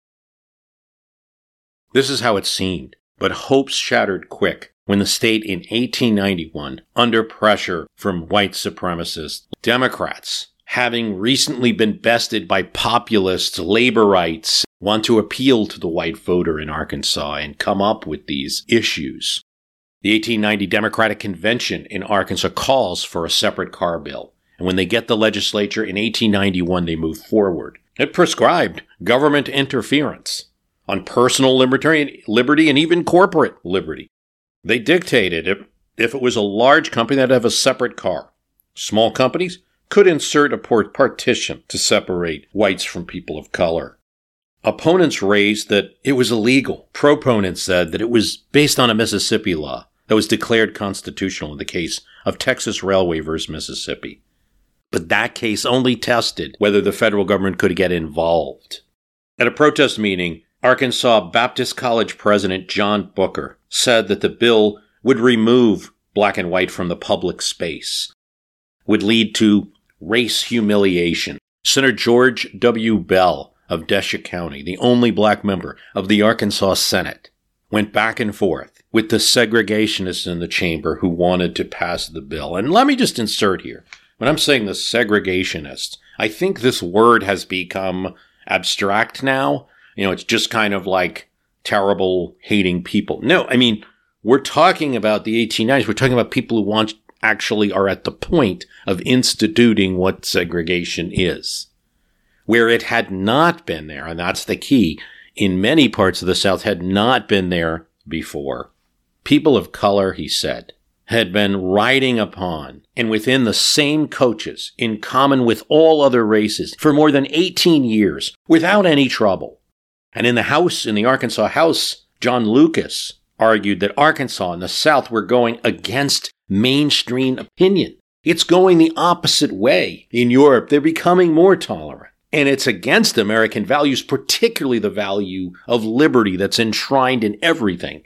This is how it seemed, but hopes shattered quick when the state in eighteen ninety-one, under pressure from white supremacists, Democrats, having recently been bested by populist labor rights, want to appeal to the white voter in Arkansas and come up with these issues. The eighteen ninety Democratic Convention in Arkansas calls for a separate car bill, and when they get the legislature in eighteen ninety-one, they move forward. It prescribed government interference on personal liberty, liberty and even corporate liberty. They dictated if, if it was a large company, that'd have a separate car. Small companies could insert a partition to separate whites from people of color. Opponents raised that it was illegal. Proponents said that it was based on a Mississippi law that was declared constitutional in the case of Texas Railway versus Mississippi. But that case only tested whether the federal government could get involved. At a protest meeting, Arkansas Baptist College President John Booker said that the bill would remove black and white from the public space, would lead to race humiliation. Senator George W. Bell of Desha County, the only black member of the Arkansas Senate, went back and forth with the segregationists in the chamber who wanted to pass the bill. And let me just insert here, when I'm saying the segregationists, I think this word has become abstract now. You know, it's just kind of like terrible, hating people. No, I mean, we're talking about the eighteen nineties. We're talking about people who want actually are at the point of instituting what segregation is. Where it had not been there, and that's the key, in many parts of the South had not been there before. People of color, he said, had been riding upon and within the same coaches in common with all other races for more than eighteen years without any trouble. And in the House, in the Arkansas House, John Lucas argued that Arkansas and the South were going against mainstream opinion. It's going the opposite way. In Europe, they're becoming more tolerant. And it's against American values, particularly the value of liberty that's enshrined in everything.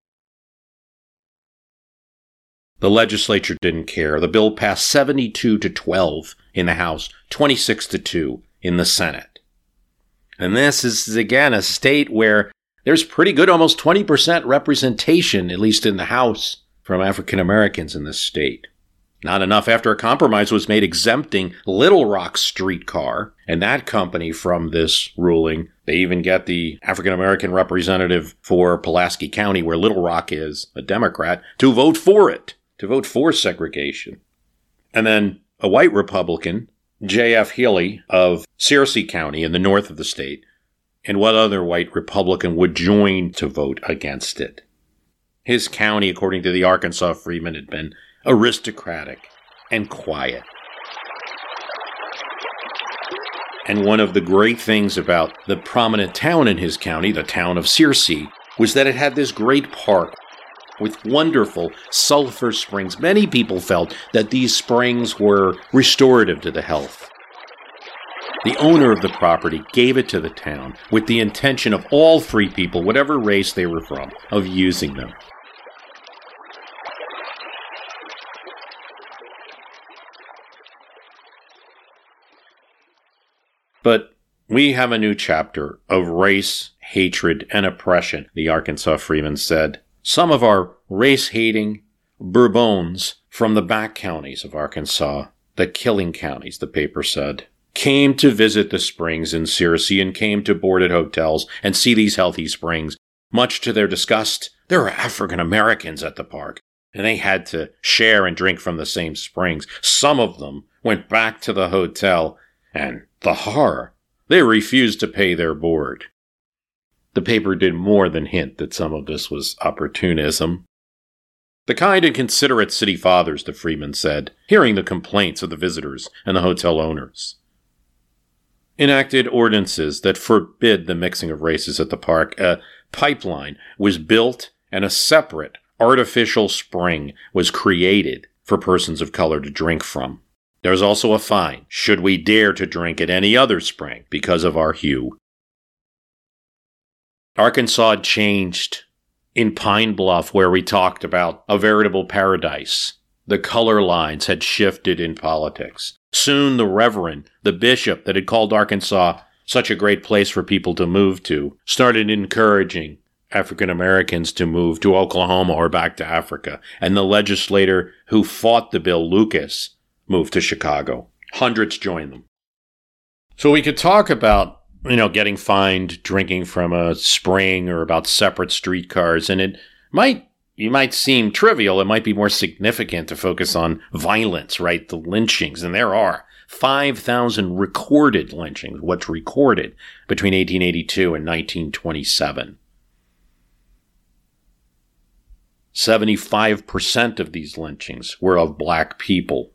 The legislature didn't care. The bill passed seventy-two to twelve in the House, twenty-six to two in the Senate. And this is, again, a state where there's pretty good, almost twenty percent representation, at least in the House, from African Americans in this state. Not enough after a compromise was made exempting Little Rock streetcar, and that company from this ruling, they even get the African American representative for Pulaski County, where Little Rock is, a Democrat, to vote for it. to vote for segregation. And then a white Republican, J F Healy of Searcy County in the north of the state, and what other white Republican would join to vote against it? His county, according to the Arkansas Freeman, had been aristocratic and quiet. And one of the great things about the prominent town in his county, the town of Searcy, was that it had this great park with wonderful sulfur springs. Many people felt that these springs were restorative to the health. The owner of the property gave it to the town with the intention of all free people, whatever race they were from, of using them. But we have a new chapter of race, hatred, and oppression, the Arkansas Freeman said. Some of our race-hating Bourbons from the back counties of Arkansas, the killing counties, the paper said, came to visit the springs in Searcy and came to board at hotels and see these healthy springs. Much to their disgust, there were African Americans at the park, and they had to share and drink from the same springs. Some of them went back to the hotel, and the horror, they refused to pay their board. The paper did more than hint that some of this was opportunism. The kind and considerate city fathers, the Freeman said, hearing the complaints of the visitors and the hotel owners, enacted ordinances that forbid the mixing of races at the park. A pipeline was built and a separate artificial spring was created for persons of color to drink from. There was also a fine should we dare to drink at any other spring because of our hue. Arkansas had changed in Pine Bluff, where we talked about a veritable paradise. The color lines had shifted in politics. Soon the reverend, the bishop that had called Arkansas such a great place for people to move to, started encouraging African Americans to move to Oklahoma or back to Africa. And the legislator who fought the bill, Lucas, moved to Chicago. Hundreds joined them. So we could talk about, you know, getting fined, drinking from a spring, or about separate streetcars, and it might, you might seem trivial. It might be more significant to focus on violence, right? The lynchings, and there are five thousand recorded lynchings, what's recorded, between eighteen eighty-two and nineteen twenty-seven. seventy-five percent of these lynchings were of black people.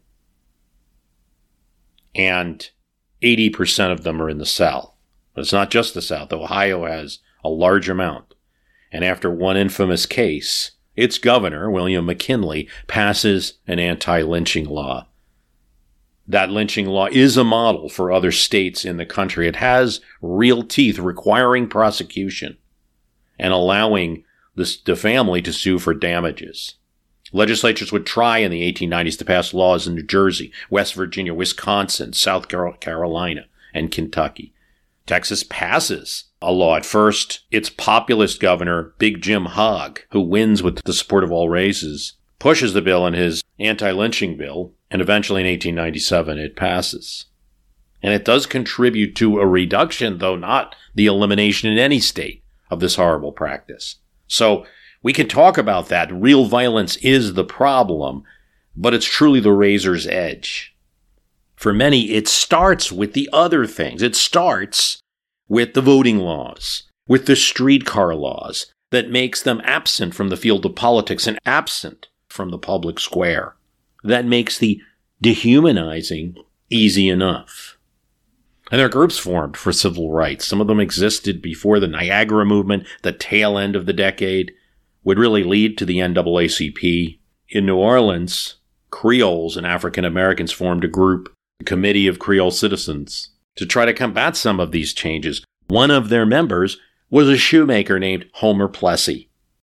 And eighty percent of them are in the South. But it's not just the South. Ohio has a large amount. And after one infamous case, its governor, William McKinley, passes an anti-lynching law. That lynching law is a model for other states in the country. It has real teeth, requiring prosecution and allowing the, the family to sue for damages. Legislatures would try in the eighteen nineties to pass laws in New Jersey, West Virginia, Wisconsin, South Carolina, and Kentucky. Texas passes a law. At first, its populist governor, Big Jim Hogg, who wins with the support of all races, pushes the bill in his anti-lynching bill, and eventually in eighteen ninety-seven it passes. And it does contribute to a reduction, though not the elimination in any state, of this horrible practice. So we can talk about that. Real violence is the problem, but it's truly the razor's edge. For many, it starts with the other things. It starts with the voting laws, with the streetcar laws that makes them absent from the field of politics and absent from the public square. That makes the dehumanizing easy enough. And there are groups formed for civil rights. Some of them existed before the Niagara movement, the tail end of the decade, would really lead to the N double A C P. In New Orleans, Creoles and African Americans formed a group, the Committee of Creole Citizens, to try to combat some of these changes. One of their members was a shoemaker named Homer Plessy.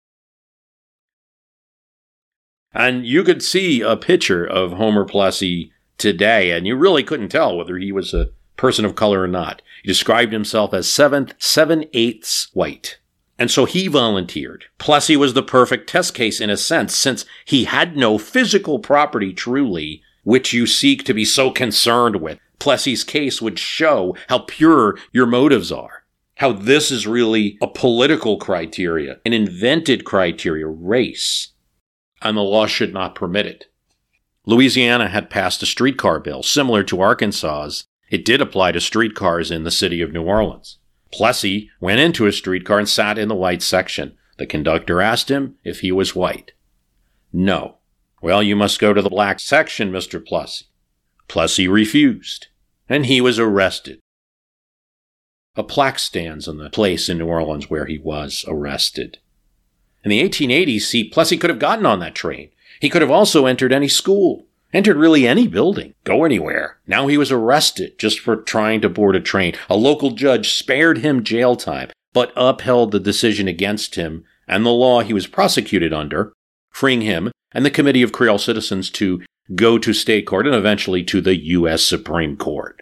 And you could see a picture of Homer Plessy today, and you really couldn't tell whether he was a person of color or not. He described himself as seventh, seven-eighths white. And so he volunteered. Plessy was the perfect test case in a sense, since he had no physical property truly, which you seek to be so concerned with. Plessy's case would show how pure your motives are, how this is really a political criteria, an invented criteria, race. and the law should not permit it. Louisiana had passed a streetcar bill similar to Arkansas's. It did apply to streetcars in the city of New Orleans. Plessy went into a streetcar and sat in the white section. The conductor asked him if he was white. No. Well, you must go to the black section, Mister Plessy. Plessy refused, and he was arrested. A plaque stands on the place in New Orleans where he was arrested. In the eighteen eighties, see, Plessy could have gotten on that train. He could have also entered any school, entered really any building, go anywhere. Now he was arrested just for trying to board a train. A local judge spared him jail time, but upheld the decision against him and the law he was prosecuted under, freeing him and the Committee of Creole Citizens to go to state court and eventually to the U S Supreme Court.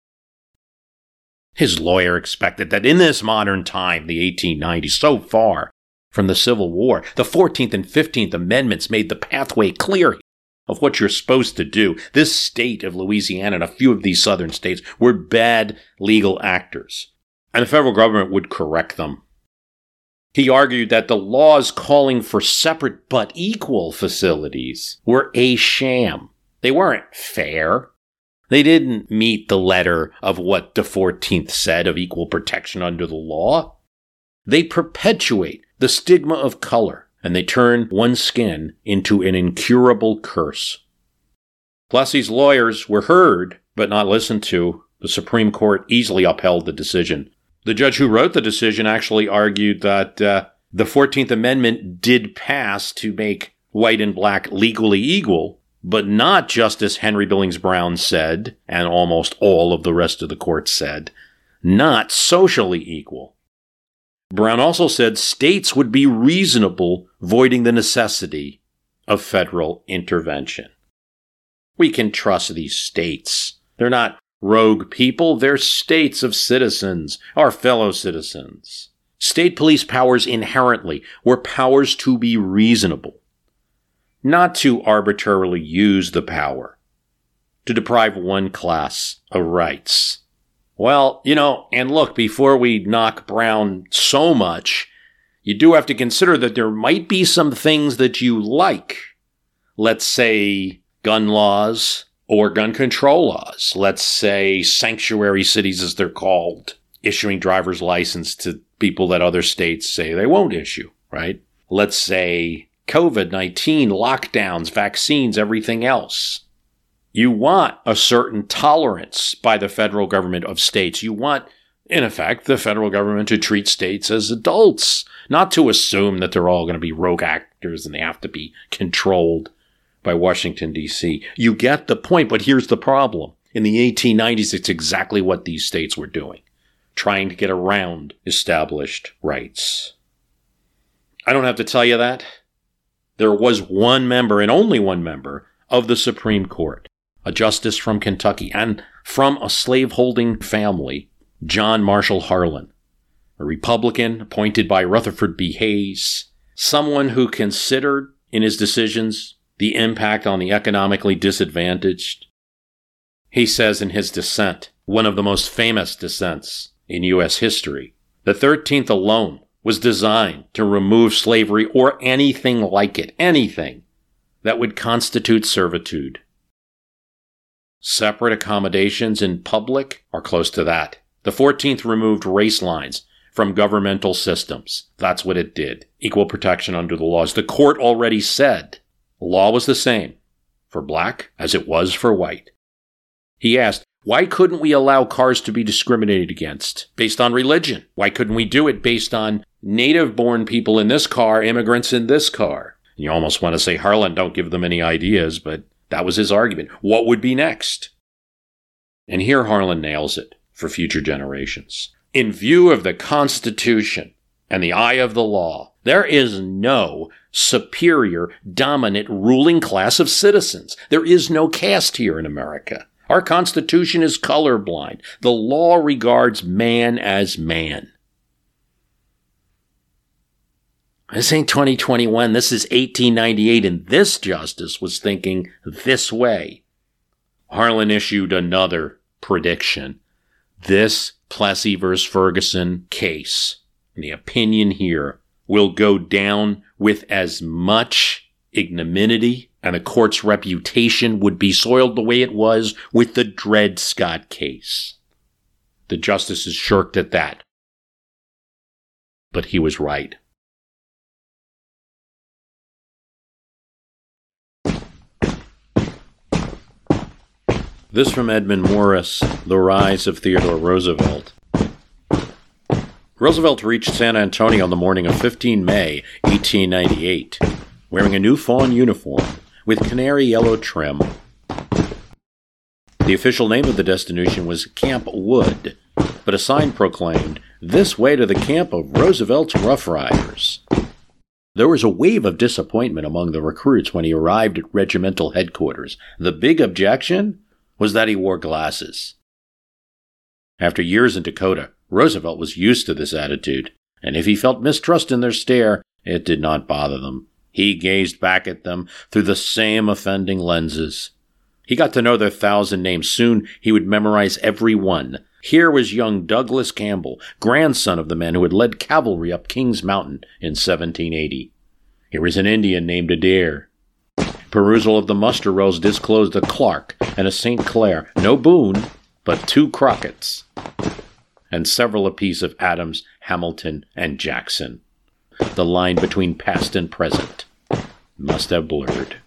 His lawyer expected that in this modern time, the eighteen nineties, so far from the Civil War, the fourteenth and fifteenth Amendments made the pathway clear of what you're supposed to do. This state of Louisiana and a few of these southern states were bad legal actors, and the federal government would correct them. He argued that the laws calling for separate but equal facilities were a sham. They weren't fair. They didn't meet the letter of what the fourteenth said of equal protection under the law. They perpetuate the stigma of color, and they turn one's skin into an incurable curse. Plessy's lawyers were heard, but not listened to. The Supreme Court easily upheld the decision. The judge who wrote the decision actually argued that uh, the fourteenth Amendment did pass to make white and black legally equal, but not Justice Henry Billings Brown said, and almost all of the rest of the court said, not socially equal. Brown also said states would be reasonable, voiding the necessity of federal intervention. We can trust these states. They're not rogue people. They're states of citizens, our fellow citizens. State police powers inherently were powers to be reasonable, not to arbitrarily use the power to deprive one class of rights. Well, you know, and look, before we knock Brown so much, you do have to consider that there might be some things that you like. Let's say gun laws or gun control laws. Let's say sanctuary cities, as they're called, issuing driver's license to people that other states say they won't issue, right? Let's say covid nineteen, lockdowns, vaccines, everything else. You want a certain tolerance by the federal government of states. You want, in effect, the federal government to treat states as adults, not to assume that they're all going to be rogue actors and they have to be controlled by Washington, D C You get the point, but here's the problem. In the eighteen nineties, it's exactly what these states were doing, trying to get around established rights. I don't have to tell you that. There was one member, and only one member, of the Supreme Court, a justice from Kentucky, and from a slaveholding family, John Marshall Harlan, a Republican appointed by Rutherford B. Hayes, someone who considered in his decisions the impact on the economically disadvantaged. He says in his dissent, one of the most famous dissents in U S history, the thirteenth alone was designed to remove slavery or anything like it, anything that would constitute servitude. Separate accommodations in public are close to that. The fourteenth removed race lines from governmental systems. That's what it did. Equal protection under the laws. The court already said the law was the same for black as it was for white. He asked, why couldn't we allow cars to be discriminated against based on religion? Why couldn't we do it based on native-born people in this car, immigrants in this car? And you almost want to say, Harlan, don't give them any ideas, but that was his argument. What would be next? And here Harlan nails it for future generations. In view of the Constitution and the eye of the law, there is no superior, dominant, ruling class of citizens. There is no caste here in America. Our Constitution is colorblind. The law regards man as man. This ain't twenty twenty-one. This is eighteen ninety-eight, and this justice was thinking this way. Harlan issued another prediction. This Plessy versus Ferguson case, and the opinion here, will go down with as much ignominy, and a court's reputation would be soiled the way it was with the Dred Scott case. The justices shirked at that. But he was right. This from Edmund Morris, The Rise of Theodore Roosevelt. Roosevelt reached San Antonio on the morning of the fifteenth of May, eighteen ninety-eight, wearing a new fawn uniform with canary yellow trim. The official name of the destination was Camp Wood, but a sign proclaimed, "This way to the camp of Roosevelt's Rough Riders." There was a wave of disappointment among the recruits when he arrived at regimental headquarters. The big objection was that he wore glasses. After years in Dakota, Roosevelt was used to this attitude, and if he felt mistrust in their stare, it did not bother them. He gazed back at them through the same offending lenses. He got to know their thousand names. Soon he would memorize every one. Here was young Douglas Campbell, grandson of the man who had led cavalry up Kings Mountain in seventeen eighty. Here was an Indian named Adair. Perusal of the muster rolls disclosed a Clark and a Saint Clair, no Boone, but two Crockett's, and several apiece of Adams, Hamilton, and Jackson. The line between past and present must have blurred.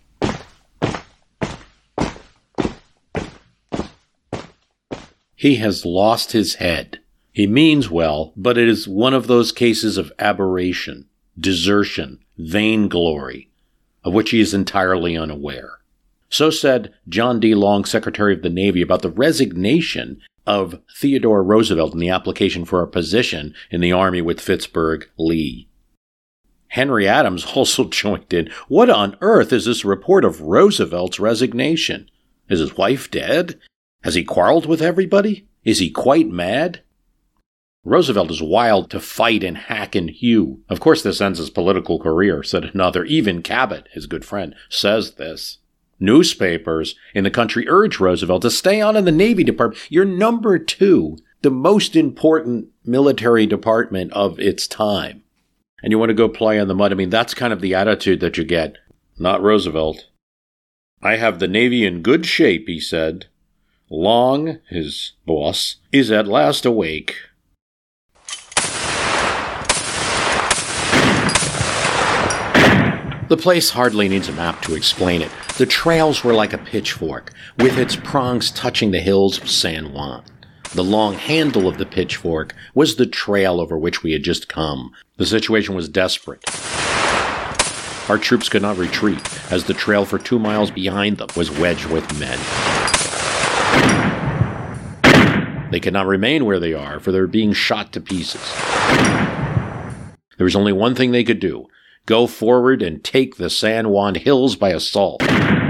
He has lost his head. He means well, but it is one of those cases of aberration, desertion, vainglory, of which he is entirely unaware. So said John D. Long, Secretary of the Navy, about the resignation of Theodore Roosevelt in the application for a position in the Army with Fitzhugh Lee. Henry Adams also joined in. What on earth is this report of Roosevelt's resignation? Is his wife dead? Has he quarreled with everybody? Is he quite mad? Roosevelt is wild to fight and hack and hew. Of course this ends his political career, said another. Even Cabot, his good friend, says this. Newspapers in the country urge Roosevelt to stay on in the Navy Department. You're number two, the most important military department of its time. And you want to go play in the mud. I mean, that's kind of the attitude that you get. Not Roosevelt. I have the Navy in good shape, he said. Long, his boss, is at last awake. The place hardly needs a map to explain it. The trails were like a pitchfork, with its prongs touching the hills of San Juan. The long handle of the pitchfork was the trail over which we had just come. The situation was desperate. Our troops could not retreat, as the trail for two miles behind them was wedged with men. They could not remain where they are, for they were being shot to pieces. There was only one thing they could do. Go forward and take the San Juan Hills by assault.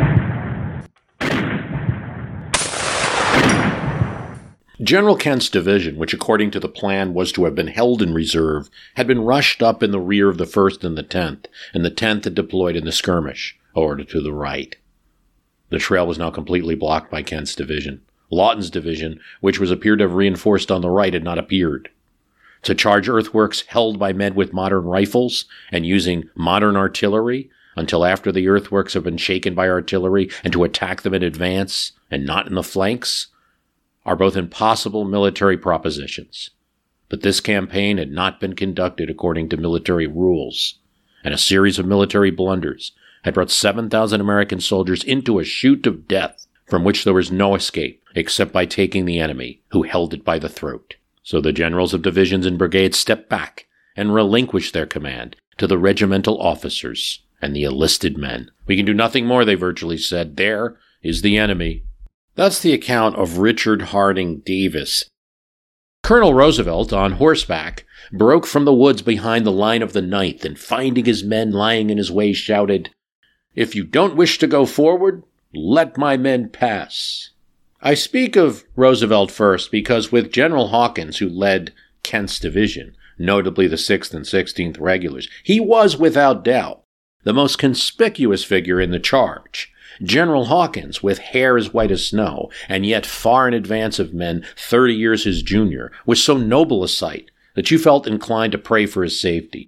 General Kent's division, which according to the plan was to have been held in reserve, had been rushed up in the rear of the first and the tenth, and the tenth had deployed in the skirmish, over to the right. The trail was now completely blocked by Kent's division. Lawton's division, which was appeared to have reinforced on the right, had not appeared. To charge earthworks held by men with modern rifles and using modern artillery until after the earthworks have been shaken by artillery, and to attack them in advance and not in the flanks, are both impossible military propositions. But this campaign had not been conducted according to military rules, and a series of military blunders had brought seven thousand American soldiers into a chute of death from which there was no escape except by taking the enemy, who held it by the throat. So the generals of divisions and brigades stepped back and relinquished their command to the regimental officers and the enlisted men. We can do nothing more, they virtually said. There is the enemy. That's the account of Richard Harding Davis. Colonel Roosevelt, on horseback, broke from the woods behind the line of the ninth, and finding his men lying in his way, shouted, "If you don't wish to go forward, let my men pass." I speak of Roosevelt first because with General Hawkins, who led Kent's division, notably the sixth and sixteenth Regulars, he was, without doubt, the most conspicuous figure in the charge. General Hawkins, with hair as white as snow, and yet far in advance of men thirty years his junior, was so noble a sight that you felt inclined to pray for his safety.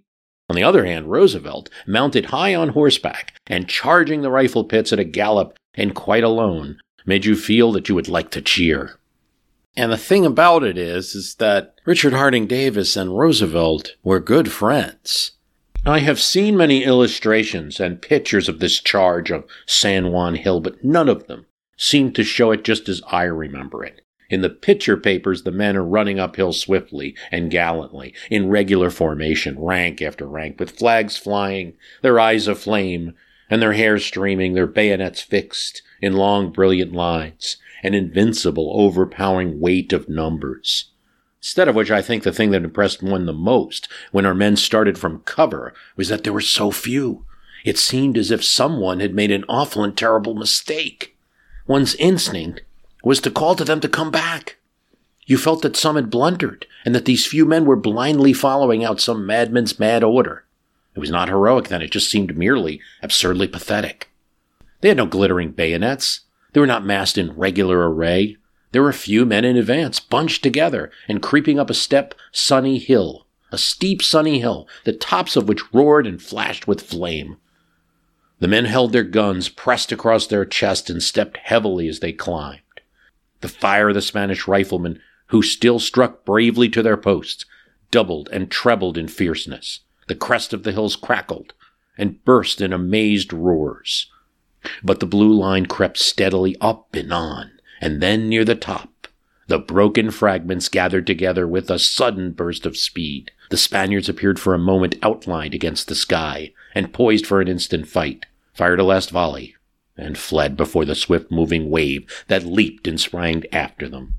On the other hand, Roosevelt, mounted high on horseback and charging the rifle pits at a gallop and quite alone, made you feel that you would like to cheer. And the thing about it is, is that Richard Harding Davis and Roosevelt were good friends. I have seen many illustrations and pictures of this charge of San Juan Hill, but none of them seem to show it just as I remember it. In the picture papers, the men are running uphill swiftly and gallantly, in regular formation, rank after rank, with flags flying, their eyes aflame, and their hair streaming, their bayonets fixed in long, brilliant lines, an invincible, overpowering weight of numbers. Instead of which, I think the thing that impressed one the most when our men started from cover was that there were so few. It seemed as if someone had made an awful and terrible mistake. One's instinct was to call to them to come back. You felt that some had blundered, and that these few men were blindly following out some madman's mad order. It was not heroic then, it just seemed merely absurdly pathetic. They had no glittering bayonets. They were not massed in regular array. There were a few men in advance, bunched together, and creeping up a steep, sunny hill, a steep, sunny hill, the tops of which roared and flashed with flame. The men held their guns pressed across their chests and stepped heavily as they climbed. The fire of the Spanish riflemen, who still struck bravely to their posts, doubled and trebled in fierceness. The crest of the hills crackled and burst in amazed roars. But the blue line crept steadily up and on, and then near the top, the broken fragments gathered together with a sudden burst of speed. The Spaniards appeared for a moment outlined against the sky, and poised for an instant fight, fired a last volley, and fled before the swift-moving wave that leaped and sprang after them.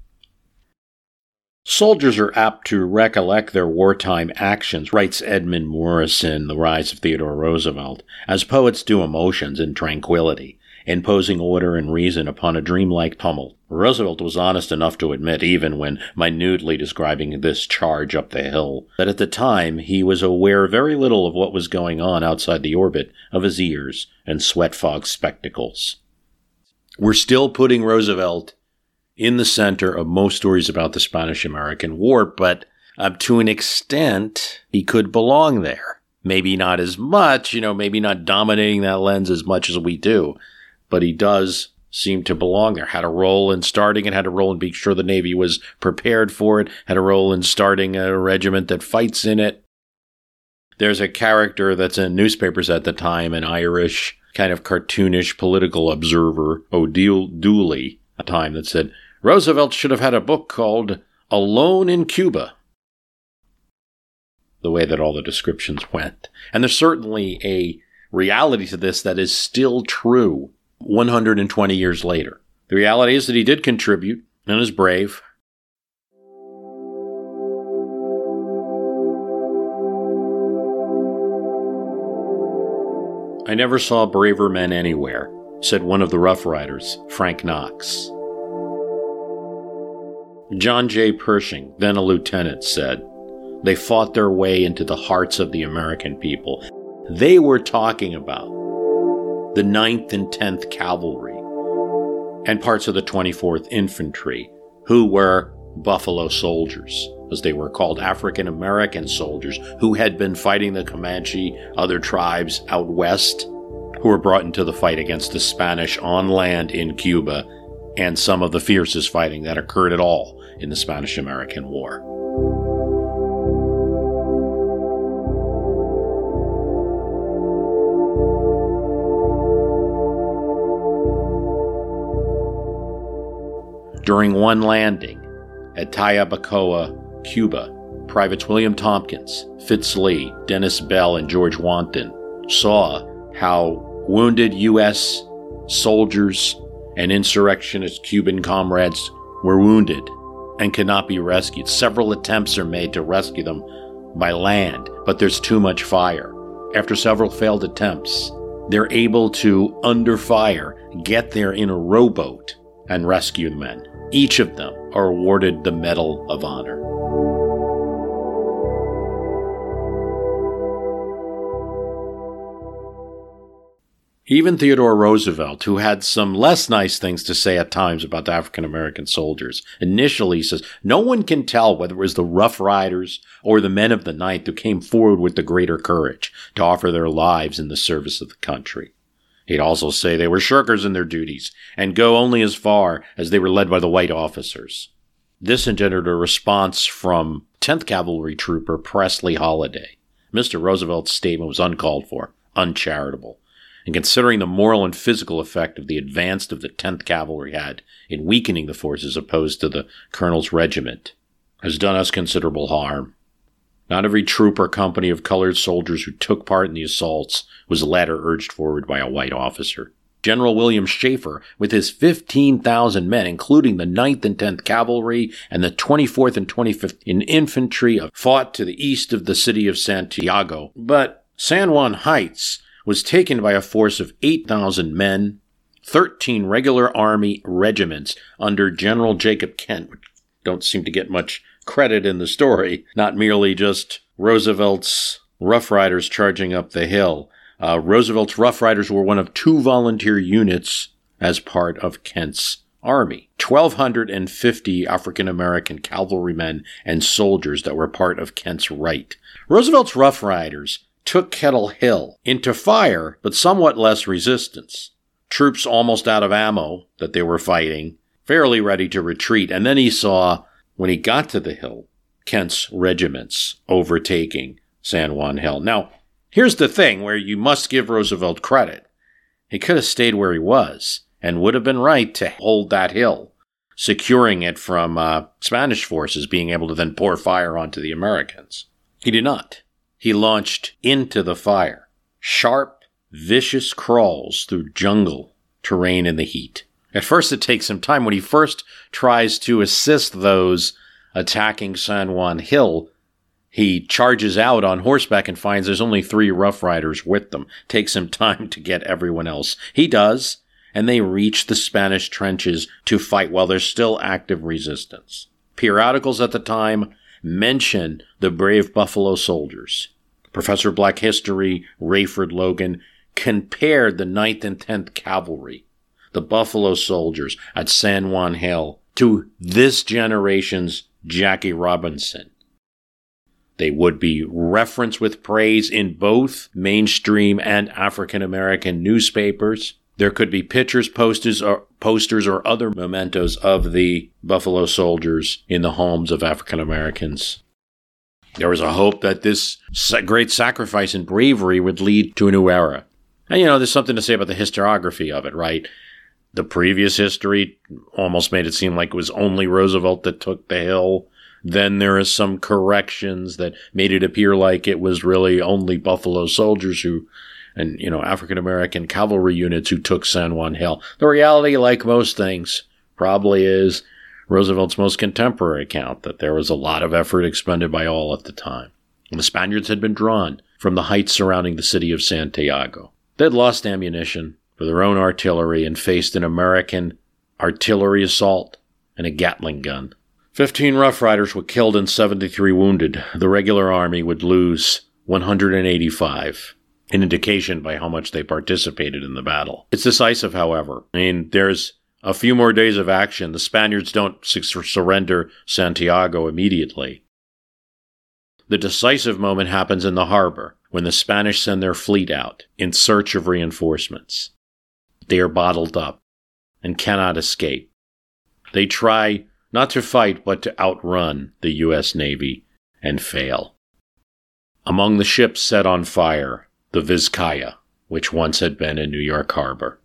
Soldiers are apt to recollect their wartime actions, writes Edmund Morris in The Rise of Theodore Roosevelt, as poets do emotions in tranquility, imposing order and reason upon a dreamlike tumult. Roosevelt was honest enough to admit, even when minutely describing this charge up the hill, that at the time he was aware very little of what was going on outside the orbit of his ears and sweat-fog spectacles. We're still putting Roosevelt in the center of most stories about the Spanish-American War, but uh, to an extent, he could belong there. Maybe not as much, you know, maybe not dominating that lens as much as we do, but he does seem to belong there. Had a role in starting it, had a role in being sure the Navy was prepared for it, had a role in starting a regiment that fights in it. There's a character that's in newspapers at the time, an Irish kind of cartoonish political observer, O'Deal Dooley, a time that said, Roosevelt should have had a book called Alone in Cuba. The way that all the descriptions went. And there's certainly a reality to this that is still true one hundred twenty years later. The reality is that he did contribute and is brave. I never saw braver men anywhere, said one of the Rough Riders, Frank Knox. John J. Pershing, then a lieutenant, said, they fought their way into the hearts of the American people. They were talking about the ninth and tenth Cavalry and parts of the twenty-fourth Infantry, who were Buffalo Soldiers, as they were called, African American soldiers who had been fighting the Comanche, other tribes out west, who were brought into the fight against the Spanish on land in Cuba, and some of the fiercest fighting that occurred at all in the Spanish-American War. During one landing at Tayabacoa, Cuba, Privates William Tompkins, Fitz Lee, Dennis Bell, and George Wanton saw how wounded U S soldiers and insurrectionist Cuban comrades were wounded and could not be rescued. Several attempts are made to rescue them by land, but there's too much fire. After several failed attempts, they're able to, under fire, get there in a rowboat and rescue the men. Each of them are awarded the Medal of Honor. Even Theodore Roosevelt, who had some less nice things to say at times about the African-American soldiers, initially says, no one can tell whether it was the Rough Riders or the men of the Ninth who came forward with the greater courage to offer their lives in the service of the country. He'd also say they were shirkers in their duties and go only as far as they were led by the white officers. This engendered a response from tenth Cavalry Trooper Presley Holiday. Mister Roosevelt's statement was uncalled for, uncharitable, and considering the moral and physical effect of the advance of the tenth Cavalry had in weakening the forces opposed to the colonel's regiment, has done us considerable harm. Not every troop or company of colored soldiers who took part in the assaults was led or urged forward by a white officer. General William Schaefer, with his fifteen thousand men, including the ninth and tenth Cavalry and the twenty-fourth and twenty-fifth in Infantry, fought to the east of the city of Santiago. But San Juan Heights was taken by a force of eight thousand men, thirteen regular army regiments under General Jacob Kent, which don't seem to get much credit in the story, not merely just Roosevelt's Rough Riders charging up the hill. Uh, Roosevelt's Rough Riders were one of two volunteer units as part of Kent's army. twelve fifty African-American cavalrymen and soldiers that were part of Kent's right. Roosevelt's Rough Riders took Kettle Hill into fire, but somewhat less resistance. Troops almost out of ammo that they were fighting, fairly ready to retreat. And then he saw, when he got to the hill, Kent's regiments overtaking San Juan Hill. Now, here's the thing where you must give Roosevelt credit. He could have stayed where he was and would have been right to hold that hill, securing it from uh, Spanish forces being able to then pour fire onto the Americans. He did not. He launched into the fire. Sharp, vicious crawls through jungle terrain in the heat. At first it takes some time. When he first tries to assist those attacking San Juan Hill, he charges out on horseback and finds there's only three Rough Riders with them. Takes him time to get everyone else. He does, and they reach the Spanish trenches to fight while there's still active resistance. Periodicals at the time mention the brave Buffalo Soldiers. Professor Black History, Rayford Logan, compared the ninth and tenth Cavalry, the Buffalo Soldiers at San Juan Hill, to this generation's Jackie Robinson. They would be referenced with praise in both mainstream and African-American newspapers. There could be pictures, posters, or posters or other mementos of the Buffalo Soldiers in the homes of African-Americans. There was a hope that this great sacrifice and bravery would lead to a new era. And, you know, there's something to say about the historiography of it, right? The previous history almost made it seem like it was only Roosevelt that took the hill. Then there is some corrections that made it appear like it was really only Buffalo Soldiers who, and, you know, African-American cavalry units who took San Juan Hill. The reality, like most things, probably is Roosevelt's most contemporary account, that there was a lot of effort expended by all at the time. And the Spaniards had been drawn from the heights surrounding the city of Santiago. They had lost ammunition for their own artillery and faced an American artillery assault and a Gatling gun. Fifteen Rough Riders were killed and seventy-three wounded. The regular army would lose one hundred eighty-five, an indication by how much they participated in the battle. It's decisive, however. I mean, there's a few more days of action. The Spaniards don't su- surrender Santiago immediately. The decisive moment happens in the harbor, when the Spanish send their fleet out in search of reinforcements. They are bottled up and cannot escape. They try not to fight, but to outrun the U S Navy, and fail. Among the ships set on fire, the Vizcaya, which once had been in New York Harbor.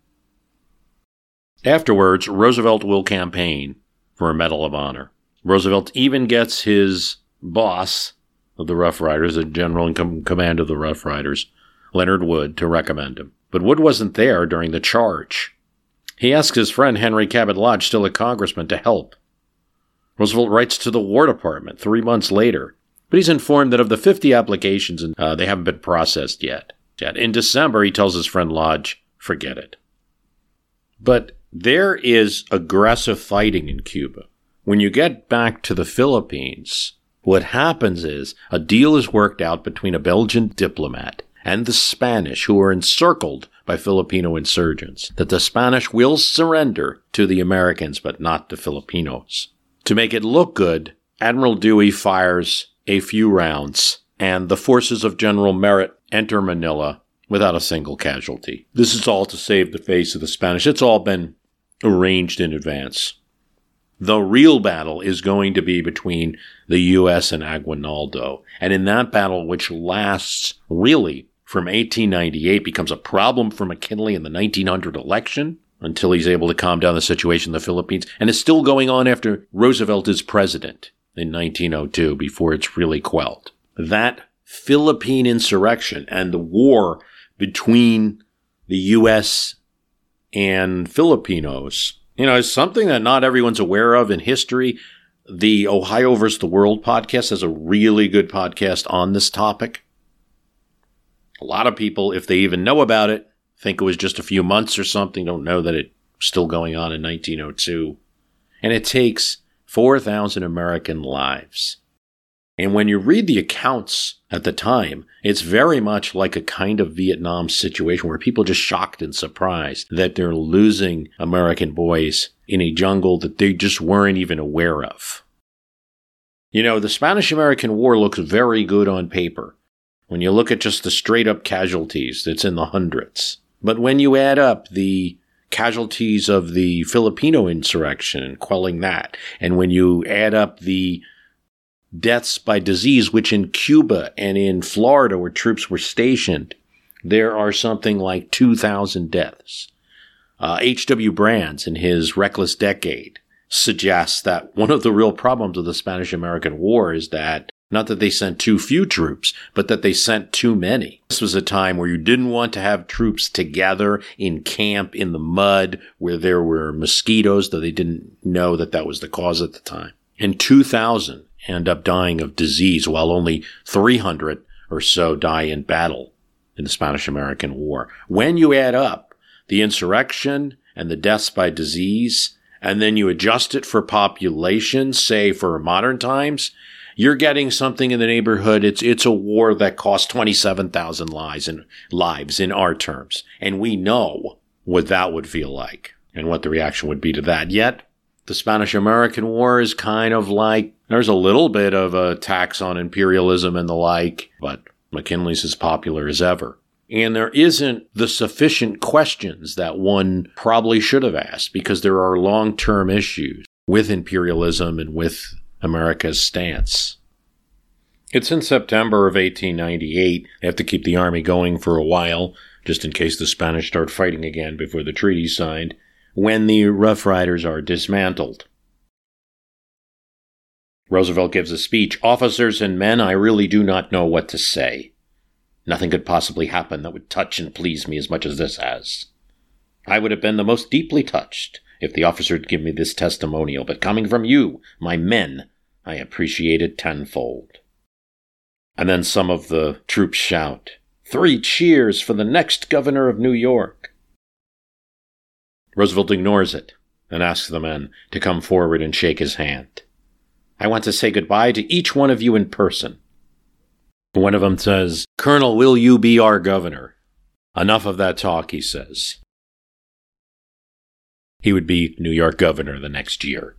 Afterwards, Roosevelt will campaign for a Medal of Honor. Roosevelt even gets his boss of the Rough Riders, the general in com- command of the Rough Riders, Leonard Wood, to recommend him. But Wood wasn't there during the charge. He asks his friend Henry Cabot Lodge, still a congressman, to help. Roosevelt writes to the War Department three months later, but he's informed that of the fifty applications, uh, they haven't been processed yet. In December, he tells his friend Lodge, forget it. But there is aggressive fighting in Cuba. When you get back to the Philippines, what happens is a deal is worked out between a Belgian diplomat and the Spanish, who are encircled by Filipino insurgents, that the Spanish will surrender to the Americans, but not the Filipinos. To make it look good, Admiral Dewey fires a few rounds, and the forces of General Merritt enter Manila without a single casualty. This is all to save the face of the Spanish. It's all been arranged in advance. The real battle is going to be between the U S and Aguinaldo. And in that battle, which lasts really from eighteen ninety-eight, becomes a problem for McKinley in the nineteen hundred election until he's able to calm down the situation in the Philippines. And it's still going on after Roosevelt is president in nineteen oh two, before it's really quelled. That Philippine insurrection and the war between the U S and Filipinos, you know, is something that not everyone's aware of in history. The Ohio versus the World podcast has a really good podcast on this topic. A lot of people, if they even know about it, think it was just a few months or something, don't know that it's still going on in nineteen oh two. And it takes four thousand American lives. And when you read the accounts at the time, it's very much like a kind of Vietnam situation where people are just shocked and surprised that they're losing American boys in a jungle that they just weren't even aware of. You know, the Spanish-American War looks very good on paper. When you look at just the straight-up casualties, it's in the hundreds. But when you add up the casualties of the Filipino insurrection and quelling that, and when you add up the deaths by disease, which in Cuba and in Florida where troops were stationed, there are something like two thousand deaths. Uh, H W Brands, in his Reckless Decade, suggests that one of the real problems of the Spanish-American War is that not that they sent too few troops, but that they sent too many. This was a time where you didn't want to have troops together in camp in the mud where there were mosquitoes, though they didn't know that that was the cause at the time. And two thousand end up dying of disease, while only three hundred or so die in battle in the Spanish-American War. When you add up the insurrection and the deaths by disease, and then you adjust it for population, say for modern times, you're getting something in the neighborhood. It's it's a war that cost twenty-seven thousand lives in, lives in our terms. And we know what that would feel like and what the reaction would be to that. Yet, the Spanish-American War is kind of like, there's a little bit of a tax on imperialism and the like, but McKinley's as popular as ever. And there isn't the sufficient questions that one probably should have asked, because there are long-term issues with imperialism and with America's stance. It's in September of eighteen ninety-eight. They have to keep the army going for a while, just in case the Spanish start fighting again before the treaty's signed, when the Rough Riders are dismantled. Roosevelt gives a speech. Officers and men, I really do not know what to say. Nothing could possibly happen that would touch and please me as much as this has. I would have been the most deeply touched if the officer had given me this testimonial, but coming from you, my men, I appreciate it tenfold. And then some of the troops shout, "Three cheers for the next governor of New York." Roosevelt ignores it and asks the men to come forward and shake his hand. I want to say goodbye to each one of you in person. One of them says, "Colonel, will you be our governor?" Enough of that talk, he says. He would be New York governor the next year.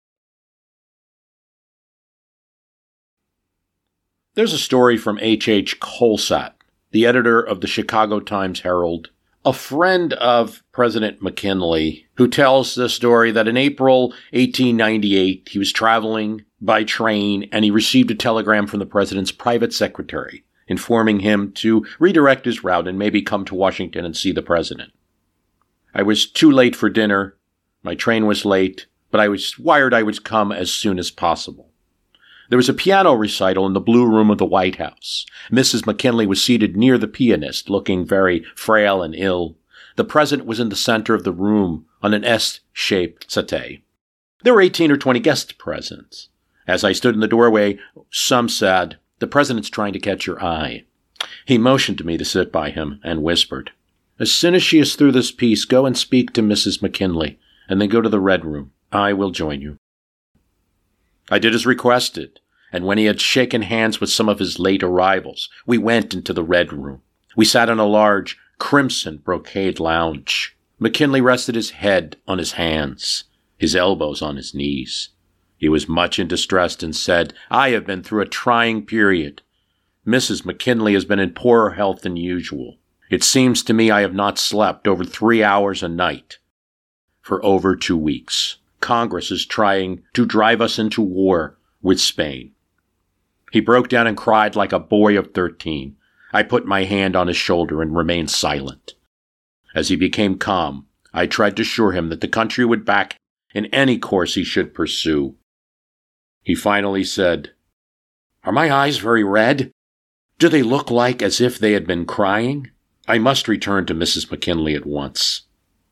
There's a story from H H Colsatt, the editor of the Chicago Times-Herald, a friend of President McKinley, who tells the story that in April eighteen ninety-eight, he was traveling by train and he received a telegram from the president's private secretary informing him to redirect his route and maybe come to Washington and see the president. I was too late for dinner. My train was late, but I was wired I would come as soon as possible. There was a piano recital in the Blue Room of the White House. Missus McKinley was seated near the pianist, looking very frail and ill. The president was in the center of the room on an S-shaped settee. There were eighteen or twenty guests present. As I stood in the doorway, some said, "The president's trying to catch your eye." He motioned to me to sit by him and whispered, "As soon as she is through this piece, go and speak to Missus McKinley, and then go to the Red Room. I will join you." I did as requested, and when he had shaken hands with some of his late arrivals, we went into the Red Room. We sat in a large, crimson brocade lounge. McKinley rested his head on his hands, his elbows on his knees. He was much in distress and said, "I have been through a trying period. Missus McKinley has been in poorer health than usual. It seems to me I have not slept over three hours a night for over two weeks. Congress is trying to drive us into war with Spain." He broke down and cried like a boy of thirteen. I put my hand on his shoulder and remained silent. As he became calm, I tried to assure him that the country would back him in any course he should pursue. He finally said, "Are my eyes very red? Do they look like as if they had been crying? I must return to Missus McKinley at once."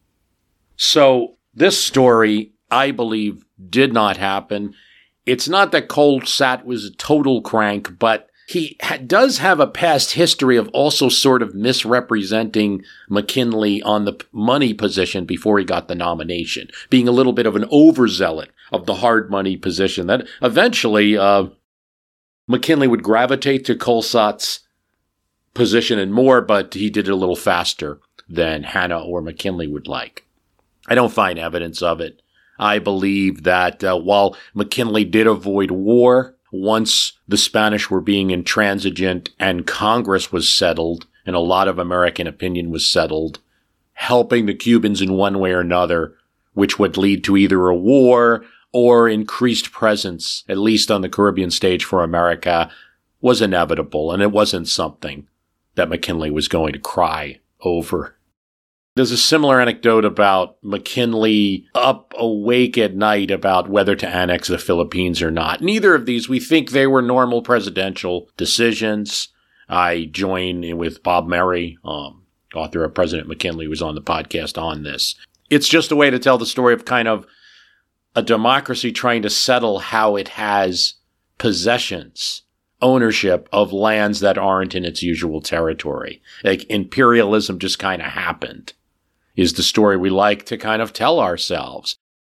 So this story, I believe, did not happen. It's not that Colesat was a total crank, but he ha- does have a past history of also sort of misrepresenting McKinley on the money position before he got the nomination, being a little bit of an overzealot of the hard money position that eventually uh, McKinley would gravitate to Colesat's position and more, but he did it a little faster than Hanna or McKinley would like. I don't find evidence of it. I believe that uh, while McKinley did avoid war, once the Spanish were being intransigent and Congress was settled and a lot of American opinion was settled, helping the Cubans in one way or another, which would lead to either a war or increased presence, at least on the Caribbean stage for America, was inevitable, and it wasn't something that McKinley was going to cry over. There's a similar anecdote about McKinley up awake at night about whether to annex the Philippines or not. Neither of these, we think they were normal presidential decisions. I join with Bob Murray, um, author of President McKinley, who was on the podcast on this. It's just a way to tell the story of kind of a democracy trying to settle how it has possessions, ownership of lands that aren't in its usual territory. Like imperialism just kind of happened, is the story we like to kind of tell ourselves.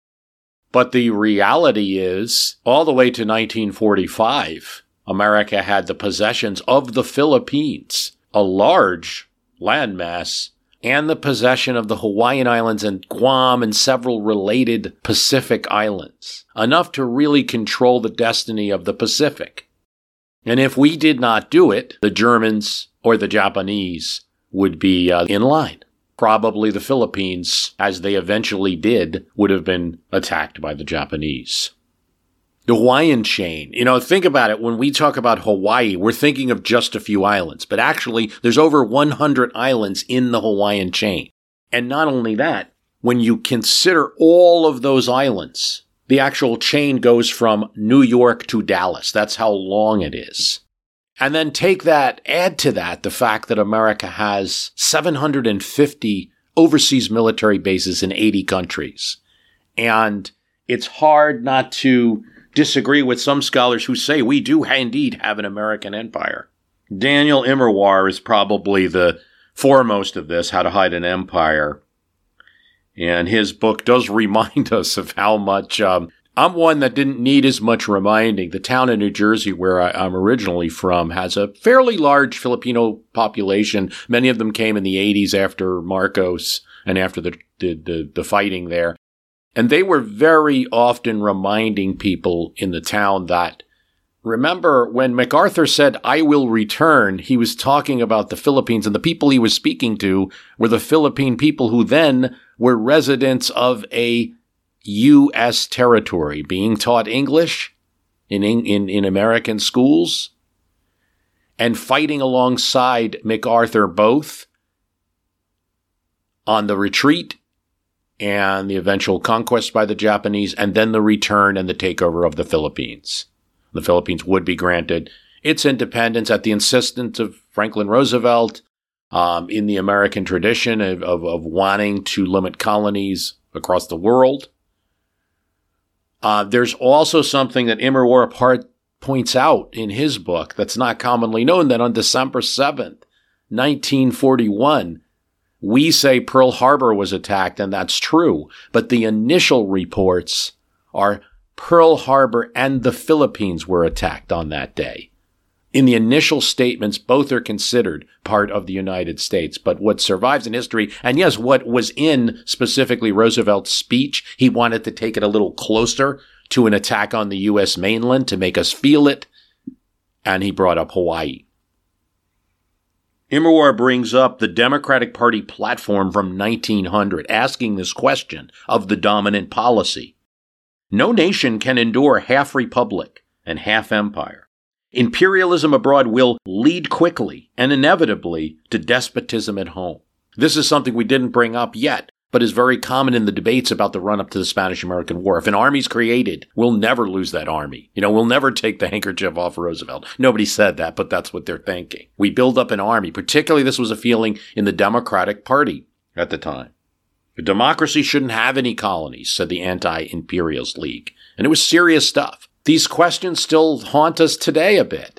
But the reality is, all the way to nineteen forty-five, America had the possessions of the Philippines, a large landmass, and the possession of the Hawaiian Islands and Guam and several related Pacific islands, enough to really control the destiny of the Pacific. And if we did not do it, the Germans or the Japanese would be uh, in line. Probably the Philippines, as they eventually did, would have been attacked by the Japanese. The Hawaiian chain. You know, think about it. When we talk about Hawaii, we're thinking of just a few islands. But actually, there's over one hundred islands in the Hawaiian chain. And not only that, when you consider all of those islands, the actual chain goes from New York to Dallas. That's how long it is. And then take that, add to that the fact that America has seven hundred fifty overseas military bases in eighty countries. And it's hard not to disagree with some scholars who say we do indeed have an American empire. Daniel Immerwahr is probably the foremost of this, How to Hide an Empire. And his book does remind us of how much... Um, I'm one that didn't need as much reminding. The town in New Jersey, where I, I'm originally from, has a fairly large Filipino population. Many of them came in the eighties after Marcos and after the, the, the, the fighting there. And they were very often reminding people in the town that, remember, when MacArthur said, "I will return," he was talking about the Philippines, and the people he was speaking to were the Philippine people who then were residents of a U S territory, being taught English in, in, in American schools and fighting alongside MacArthur both on the retreat and the eventual conquest by the Japanese, and then the return and the takeover of the Philippines. The Philippines would be granted its independence at the insistence of Franklin Roosevelt, um, in the American tradition of, of, of wanting to limit colonies across the world. Uh, there's also something that Immerwahr part points out in his book that's not commonly known, that on December seventh, nineteen forty-one, we say Pearl Harbor was attacked, and that's true. But the initial reports are Pearl Harbor and the Philippines were attacked on that day. In the initial statements, both are considered part of the United States. But what survives in history, and yes, what was in specifically Roosevelt's speech, he wanted to take it a little closer to an attack on the U S mainland to make us feel it, and he brought up Hawaii. Immerwahr brings up the Democratic Party platform from nineteen hundred, asking this question of the dominant policy. No nation can endure half republic and half empire. Imperialism abroad will lead quickly and inevitably to despotism at home. This is something we didn't bring up yet, but is very common in the debates about the run-up to the Spanish-American War. If an army's created, we'll never lose that army. You know, we'll never take the handkerchief off Roosevelt. Nobody said that, but that's what they're thinking. We build up an army. Particularly, this was a feeling in the Democratic Party at the time. A democracy shouldn't have any colonies, said the Anti-Imperialist League. And it was serious stuff. These questions still haunt us today a bit.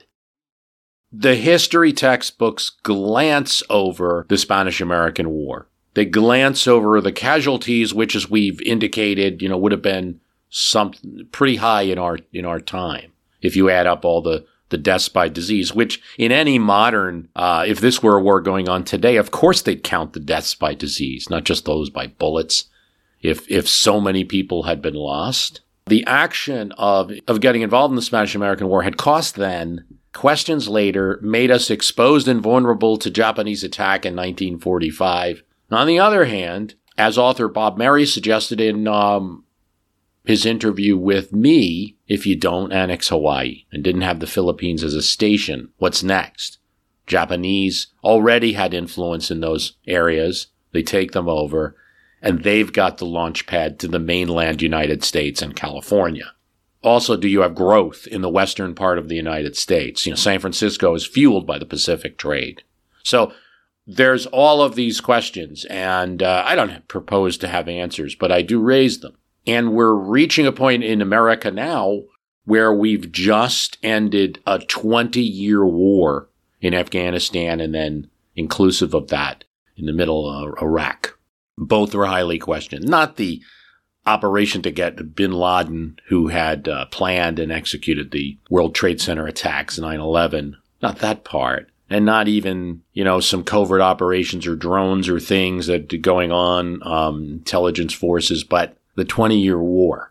The history textbooks glance over the Spanish-American War. They glance over the casualties, which, as we've indicated, you know, would have been some pretty high in our in our time if you add up all the the deaths by disease. Which in any modern, uh, if this were a war going on today, of course they'd count the deaths by disease, not just those by bullets. If if so many people had been lost. The action of, of getting involved in the Spanish-American War had cost then, questions later, made us exposed and vulnerable to Japanese attack in nineteen forty-five. On the other hand, as author Bob Merry suggested in um, his interview with me, if you don't annex Hawaii and didn't have the Philippines as a station, what's next? Japanese already had influence in those areas. They take them over. And they've got the launch pad to the mainland United States and California. Also, do you have growth in the western part of the United States? You know, San Francisco is fueled by the Pacific trade. So there's all of these questions, and uh, I don't propose to have answers, but I do raise them. And we're reaching a point in America now where we've just ended a twenty-year war in Afghanistan, and then inclusive of that in the middle of Iraq. Both were highly questioned. Not the operation to get bin Laden, who had uh, planned and executed the World Trade Center attacks, nine eleven. Not that part. And not even, you know, some covert operations or drones or things that are going on, um, intelligence forces, but the twenty-year war.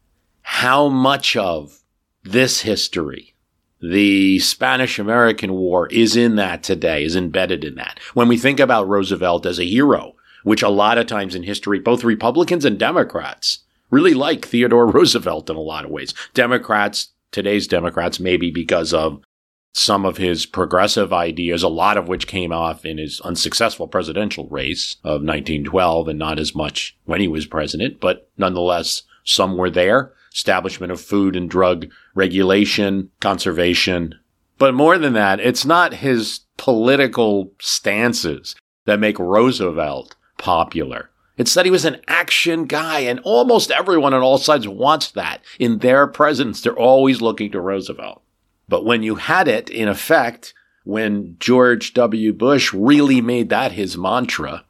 How much of this history, the Spanish-American War, is in that today, is embedded in that? When we think about Roosevelt as a hero, which a lot of times in history, both Republicans and Democrats really like Theodore Roosevelt in a lot of ways. Democrats, today's Democrats, maybe because of some of his progressive ideas, a lot of which came off in his unsuccessful presidential race of nineteen twelve and not as much when he was president, but nonetheless, some were there. Establishment of food and drug regulation, conservation. But more than that, it's not his political stances that make Roosevelt popular. It's that he was an action guy, and almost everyone on all sides wants that. In their presence, they're always looking to Roosevelt. But when you had it, in effect, when George W. Bush really made that his mantra,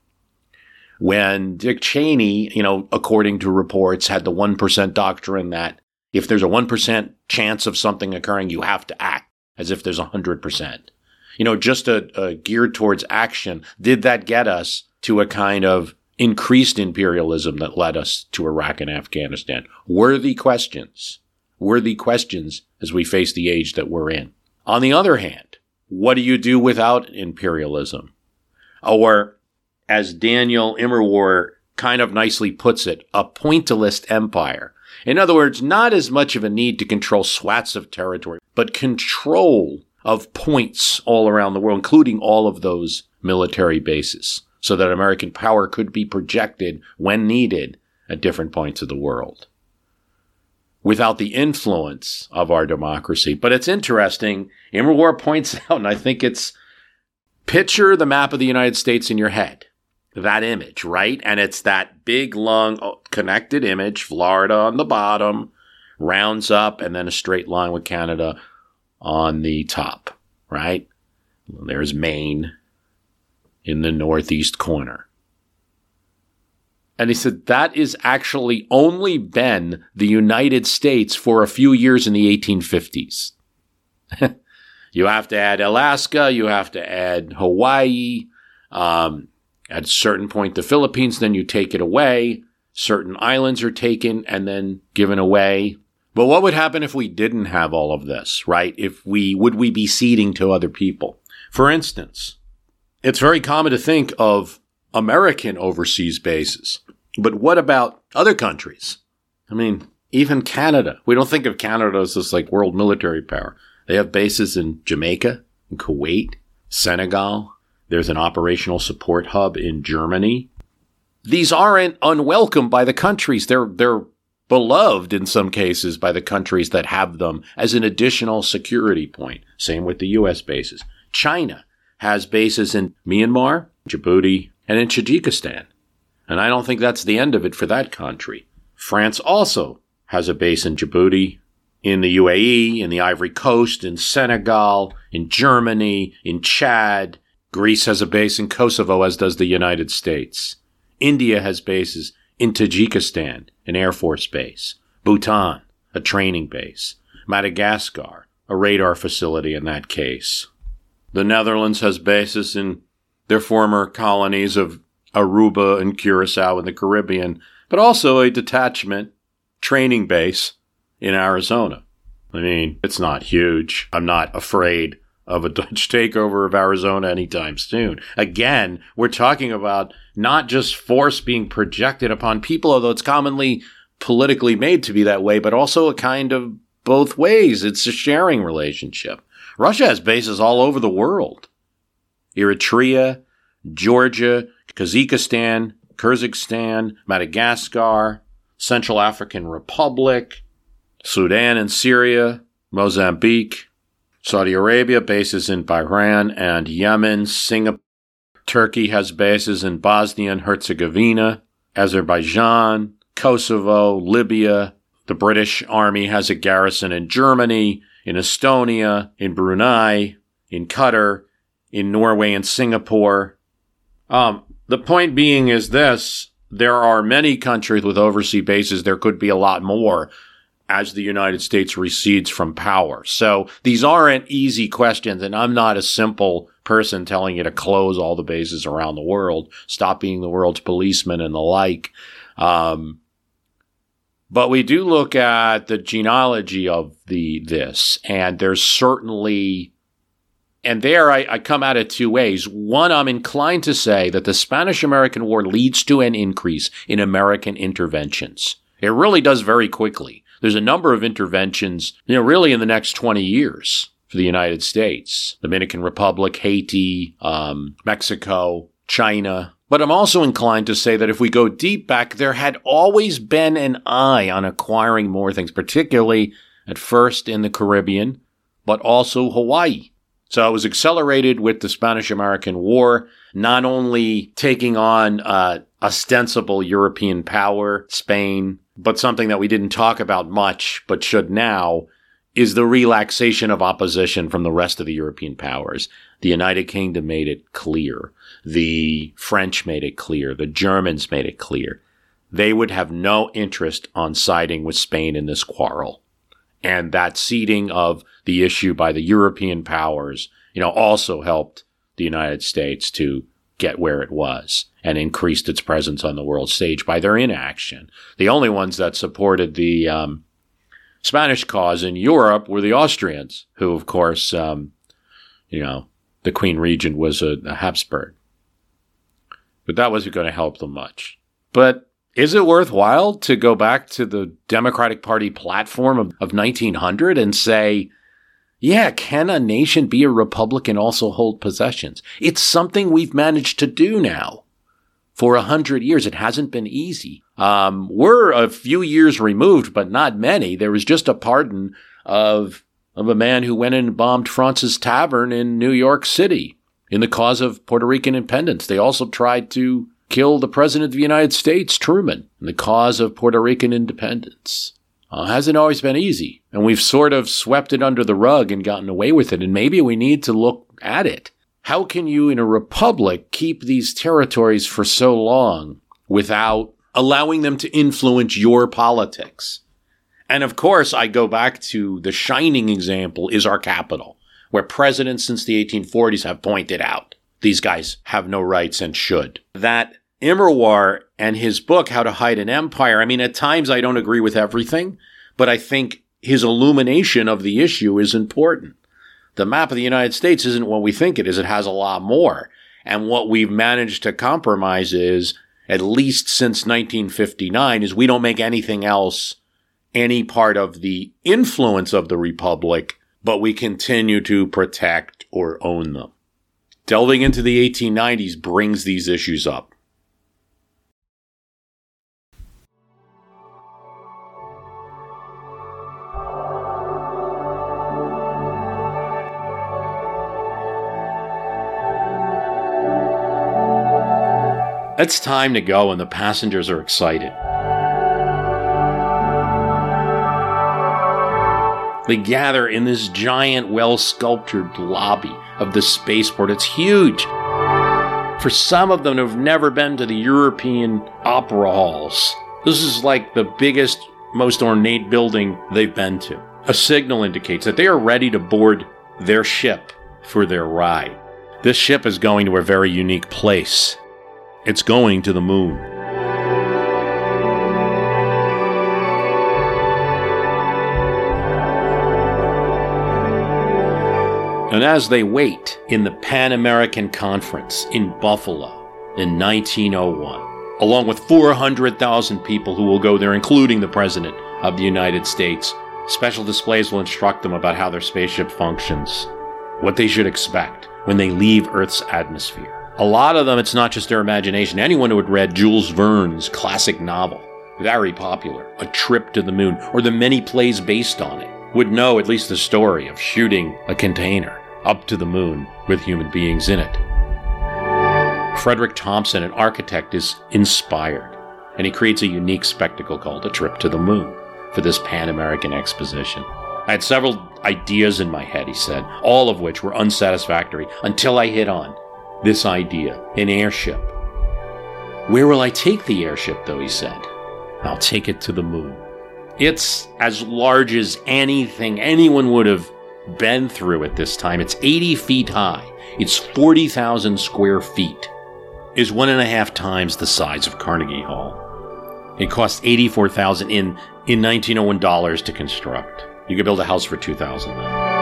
when Dick Cheney, you know, according to reports, had the one percent doctrine that if there's a one percent chance of something occurring, you have to act as if there's one hundred percent. You know, just a, a geared towards action. Did that get us to a kind of increased imperialism that led us to Iraq and Afghanistan? Worthy questions. Worthy questions as we face the age that we're in. On the other hand, what do you do without imperialism? Or, as Daniel Immerwahr kind of nicely puts it, a pointillist empire. In other words, not as much of a need to control swaths of territory, but control of points all around the world, including all of those military bases, so that American power could be projected when needed at different points of the world, without the influence of our democracy. But it's interesting, Immerwahr points out, and I think it's, picture the map of the United States in your head, that image, right? And it's that big, long, connected image, Florida on the bottom, rounds up, and then a straight line with Canada on the top, right? There's Maine in the northeast corner. And he said that is actually only been the United States for a few years in the eighteen fifties. You have to add Alaska. You have to add Hawaii. Um, at a certain point, the Philippines, then you take it away. Certain islands are taken and then given away. But what would happen if we didn't have all of this, right? If we, would we be ceding to other people? For instance, it's very common to think of American overseas bases. But what about other countries? I mean, even Canada. We don't think of Canada as this like world military power. They have bases in Jamaica, in Kuwait, Senegal. There's an operational support hub in Germany. These aren't unwelcome by the countries. They're, they're beloved in some cases by the countries that have them as an additional security point. Same with the U S bases. China has bases in Myanmar, Djibouti, and in Tajikistan. And I don't think that's the end of it for that country. France also has a base in Djibouti, in the U A E, in the Ivory Coast, in Senegal, in Germany, in Chad. Greece has a base in Kosovo, as does the United States. India has bases in Tajikistan, an Air Force base. Bhutan, a training base. Madagascar, a radar facility in that case. The Netherlands has bases in their former colonies of Aruba and Curacao in the Caribbean, but also a detachment training base in Arizona. I mean, it's not huge. I'm not afraid of a Dutch takeover of Arizona anytime soon. Again, we're talking about not just force being projected upon people, although it's commonly politically made to be that way, but also a kind of both ways. It's a sharing relationship. Russia has bases all over the world. Eritrea, Georgia, Kazakhstan, Kyrgyzstan, Madagascar, Central African Republic, Sudan and Syria, Mozambique, Saudi Arabia, bases in Bahrain and Yemen, Singapore. Turkey has bases in Bosnia and Herzegovina, Azerbaijan, Kosovo, Libya. The British Army has a garrison in Germany, in Estonia, in Brunei, in Qatar, in Norway and Singapore. Um, the point being is this: there are many countries with overseas bases. There could be a lot more as the United States recedes from power. So these aren't easy questions, and I'm not a simple person telling you to close all the bases around the world, stop being the world's policeman and the like. Um, but we do look at the genealogy of the this, and there's certainly, and there I, I come at it two ways. One, I'm inclined to say that the Spanish-American War leads to an increase in American interventions. It really does very quickly. There's a number of interventions, you know, really in the next twenty years for the United States. Dominican Republic, Haiti, um, Mexico, China. But I'm also inclined to say that if we go deep back, there had always been an eye on acquiring more things, particularly at first in the Caribbean, but also Hawaii. So it was accelerated with the Spanish-American War, not only taking on uh, ostensible European power, Spain, but something that we didn't talk about much, but should now, is the relaxation of opposition from the rest of the European powers. The United Kingdom made it clear. The French made it clear. The Germans made it clear. They would have no interest on siding with Spain in this quarrel. And that ceding of the issue by the European powers, you know, also helped the United States to get where it was and increased its presence on the world stage by their inaction. The only ones that supported the um, Spanish cause in Europe were the Austrians, who, of course, um, you know, the Queen Regent was a, a Habsburg. But that wasn't going to help them much. But is it worthwhile to go back to the Democratic Party platform of, of nineteen hundred and say, yeah, can a nation be a republic and also hold possessions? It's something we've managed to do now for a hundred years. It hasn't been easy. Um, we're a few years removed, but not many. There was just a pardon of of a man who went and bombed Fraunces Tavern in New York City in the cause of Puerto Rican independence. They also tried to kill the President of the United States, Truman, in the cause of Puerto Rican independence. Uh, hasn't always been easy, and we've sort of swept it under the rug and gotten away with it, and maybe we need to look at it. How can you, in a republic, keep these territories for so long without allowing them to influence your politics? And of course, I go back to the shining example is our capital. where presidents since the eighteen forties have pointed out these guys have no rights and should. That Immerwahr and his book, How to Hide an Empire, I mean, at times I don't agree with everything, but I think his illumination of the issue is important. The map of the United States isn't what we think it is. It has a lot more. And what we've managed to compromise is, at least since nineteen fifty-nine, is we don't make anything else any part of the influence of the Republic, but we continue to protect or own them. Delving into the eighteen nineties brings these issues up. It's time to go, and the passengers are excited. They gather in this giant, well-sculptured lobby of the spaceport. It's huge. For some of them who've never been to the European opera halls, this is like the biggest, most ornate building they've been to. A signal indicates that they are ready to board their ship for their ride. This ship is going to a very unique place. It's going to the moon. And as they wait in the Pan American Conference in Buffalo in nineteen oh one, along with four hundred thousand people who will go there, including the President of the United States, special displays will instruct them about how their spaceship functions, what they should expect when they leave Earth's atmosphere. A lot of them, it's not just their imagination. Anyone who had read Jules Verne's classic novel, very popular, A Trip to the Moon, or the many plays based on it, would know at least the story of shooting a container up to the moon with human beings in it. Frederick Thompson, an architect, is inspired, and he creates a unique spectacle called A Trip to the Moon for this Pan-American exposition. I had several ideas in my head, he said, all of which were unsatisfactory until I hit on this idea, an airship. Where will I take the airship, though, he said. I'll take it to the moon. It's as large as anything anyone would have been through at this time. It's eighty feet high. It's forty thousand square feet. Is one and a half times the size of Carnegie Hall. It cost eighty-four thousand dollars in, in nineteen oh one dollars to construct. You could build a house for two thousand dollars then.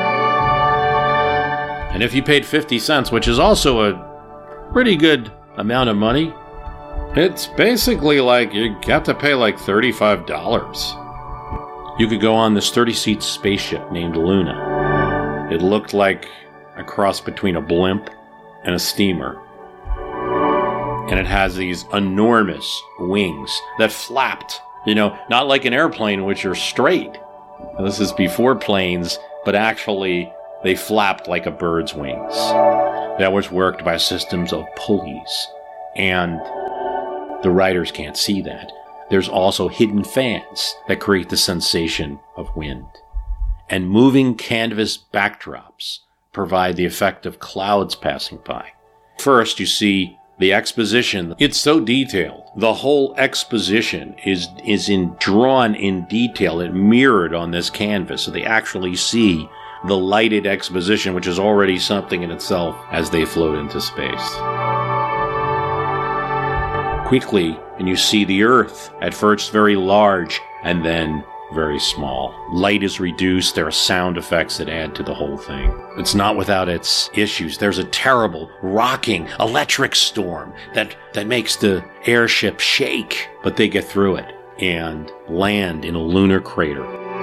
And if you paid fifty cents, which is also a pretty good amount of money, it's basically like you got to pay like thirty-five dollars. You could go on this thirty-seat spaceship named Luna. It looked like a cross between a blimp and a steamer. And it has these enormous wings that flapped, you know, not like an airplane, which are straight. This is before planes, but actually they flapped like a bird's wings. That was worked by systems of pulleys, and the riders can't see that. There's also hidden fans that create the sensation of wind. And moving canvas backdrops provide the effect of clouds passing by. First, you see the exposition. It's so detailed. The whole exposition is, is in, drawn in detail and mirrored on this canvas, so they actually see the lighted exposition, which is already something in itself as they float into space. Quickly, and you see the Earth, at first very large, and then very small. Light is reduced, there are sound effects that add to the whole thing. It's not without its issues. There's a terrible, rocking, electric storm that, that makes the airship shake, but they get through it and land in a lunar crater.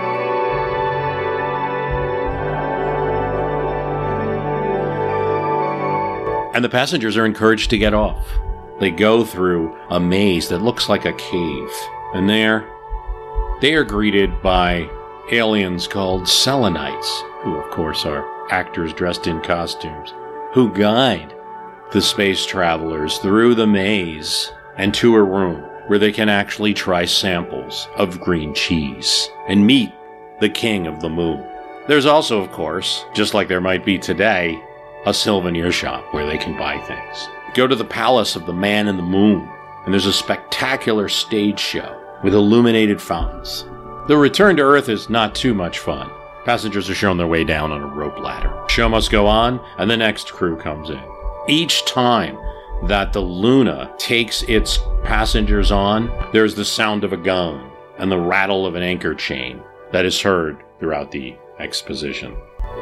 And the passengers are encouraged to get off. They go through a maze that looks like a cave. And there, they are greeted by aliens called Selenites, who of course are actors dressed in costumes, who guide the space travelers through the maze and to a room where they can actually try samples of green cheese and meet the king of the moon. There's also, of course, just like there might be today, a souvenir shop where they can buy things. Go to the palace of the Man in the Moon, and there's a spectacular stage show with illuminated fountains. The return to Earth is not too much fun. Passengers are shown their way down on a rope ladder. Show must go on, and the next crew comes in. Each time that the Luna takes its passengers on, there's the sound of a gun and the rattle of an anchor chain that is heard throughout the exposition.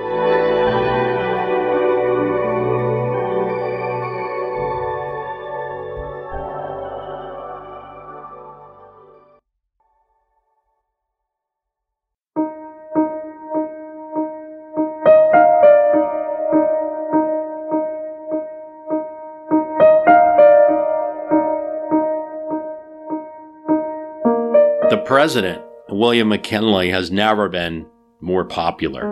The president, William McKinley, has never been more popular.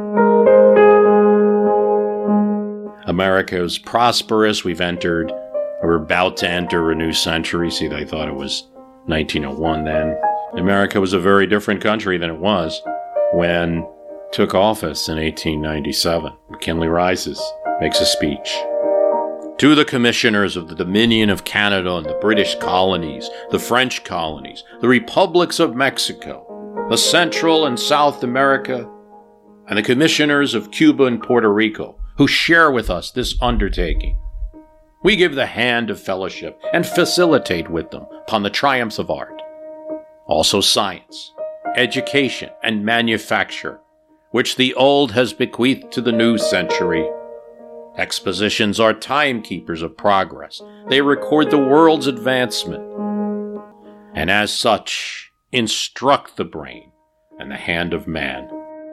America is prosperous. We've entered, we're about to enter a new century. See, they thought it was nineteen oh one then. America was a very different country than it was when it took office in eighteen ninety-seven. McKinley rises, makes a speech. To the commissioners of the Dominion of Canada and the British colonies, the French colonies, the republics of Mexico, the Central and South America, and the commissioners of Cuba and Puerto Rico, who share with us this undertaking, we give the hand of fellowship and facilitate with them upon the triumphs of art, also science, education, and manufacture, which the old has bequeathed to the new century. Expositions are timekeepers of progress. They record the world's advancement, and as such, instruct the brain and the hand of man.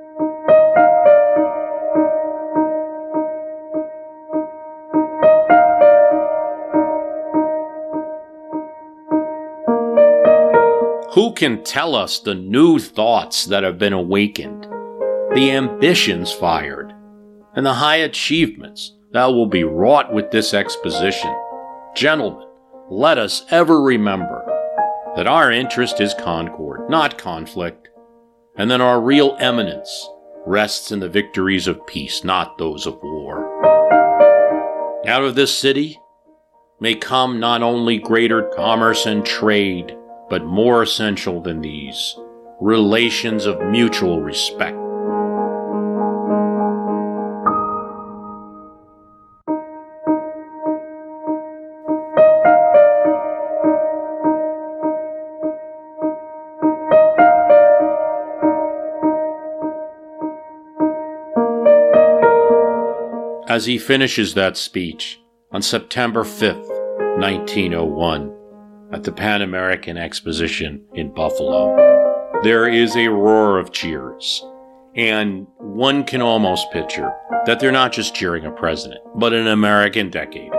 Who can tell us the new thoughts that have been awakened, the ambitions fired, and the high achievements that will be wrought with this exposition? Gentlemen, let us ever remember that our interest is concord, not conflict, and that our real eminence rests in the victories of peace, not those of war. Out of this city may come not only greater commerce and trade, but more essential than these, relations of mutual respect. As he finishes that speech on September fifth, nineteen oh one, at the Pan American Exposition in Buffalo, there is a roar of cheers, and one can almost picture that they're not just cheering a president, but an American decade.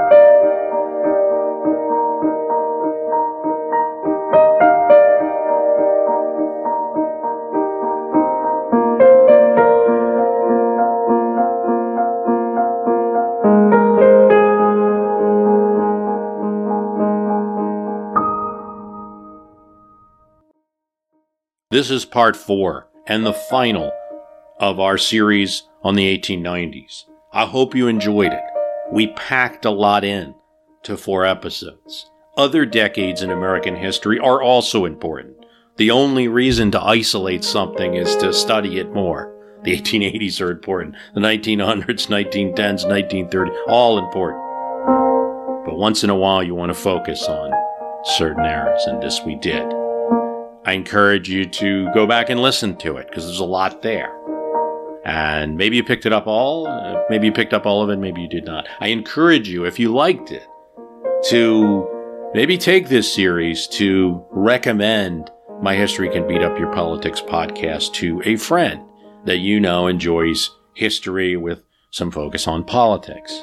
This is part four and the final of our series on the eighteen nineties. I hope you enjoyed it. We packed a lot in to four episodes. Other decades in American history are also important. The only reason to isolate something is to study it more. The eighteen eighties are important. The nineteen hundreds, nineteen tens, nineteen thirties, all important. But once in a while you want to focus on certain eras, and this we did. I encourage you to go back and listen to it, because there's a lot there. And maybe you picked it up all, uh, maybe you picked up all of it, maybe you did not. I encourage you, if you liked it, to maybe take this series to recommend My History Can Beat Up Your Politics podcast to a friend that you know enjoys history with some focus on politics.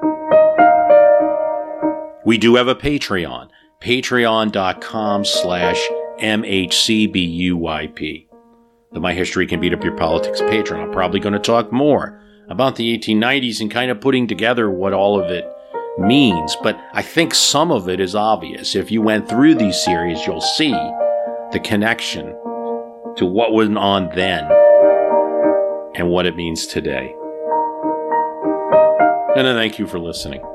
We do have a Patreon, patreon.com slash M H C B U Y P. The My History Can Beat Up Your Politics Patreon. I'm probably going to talk more about the eighteen nineties and kind of putting together what all of it means, but I think some of it is obvious. If you went through these series, you'll see the connection to what went on then and what it means today. And I thank you for listening.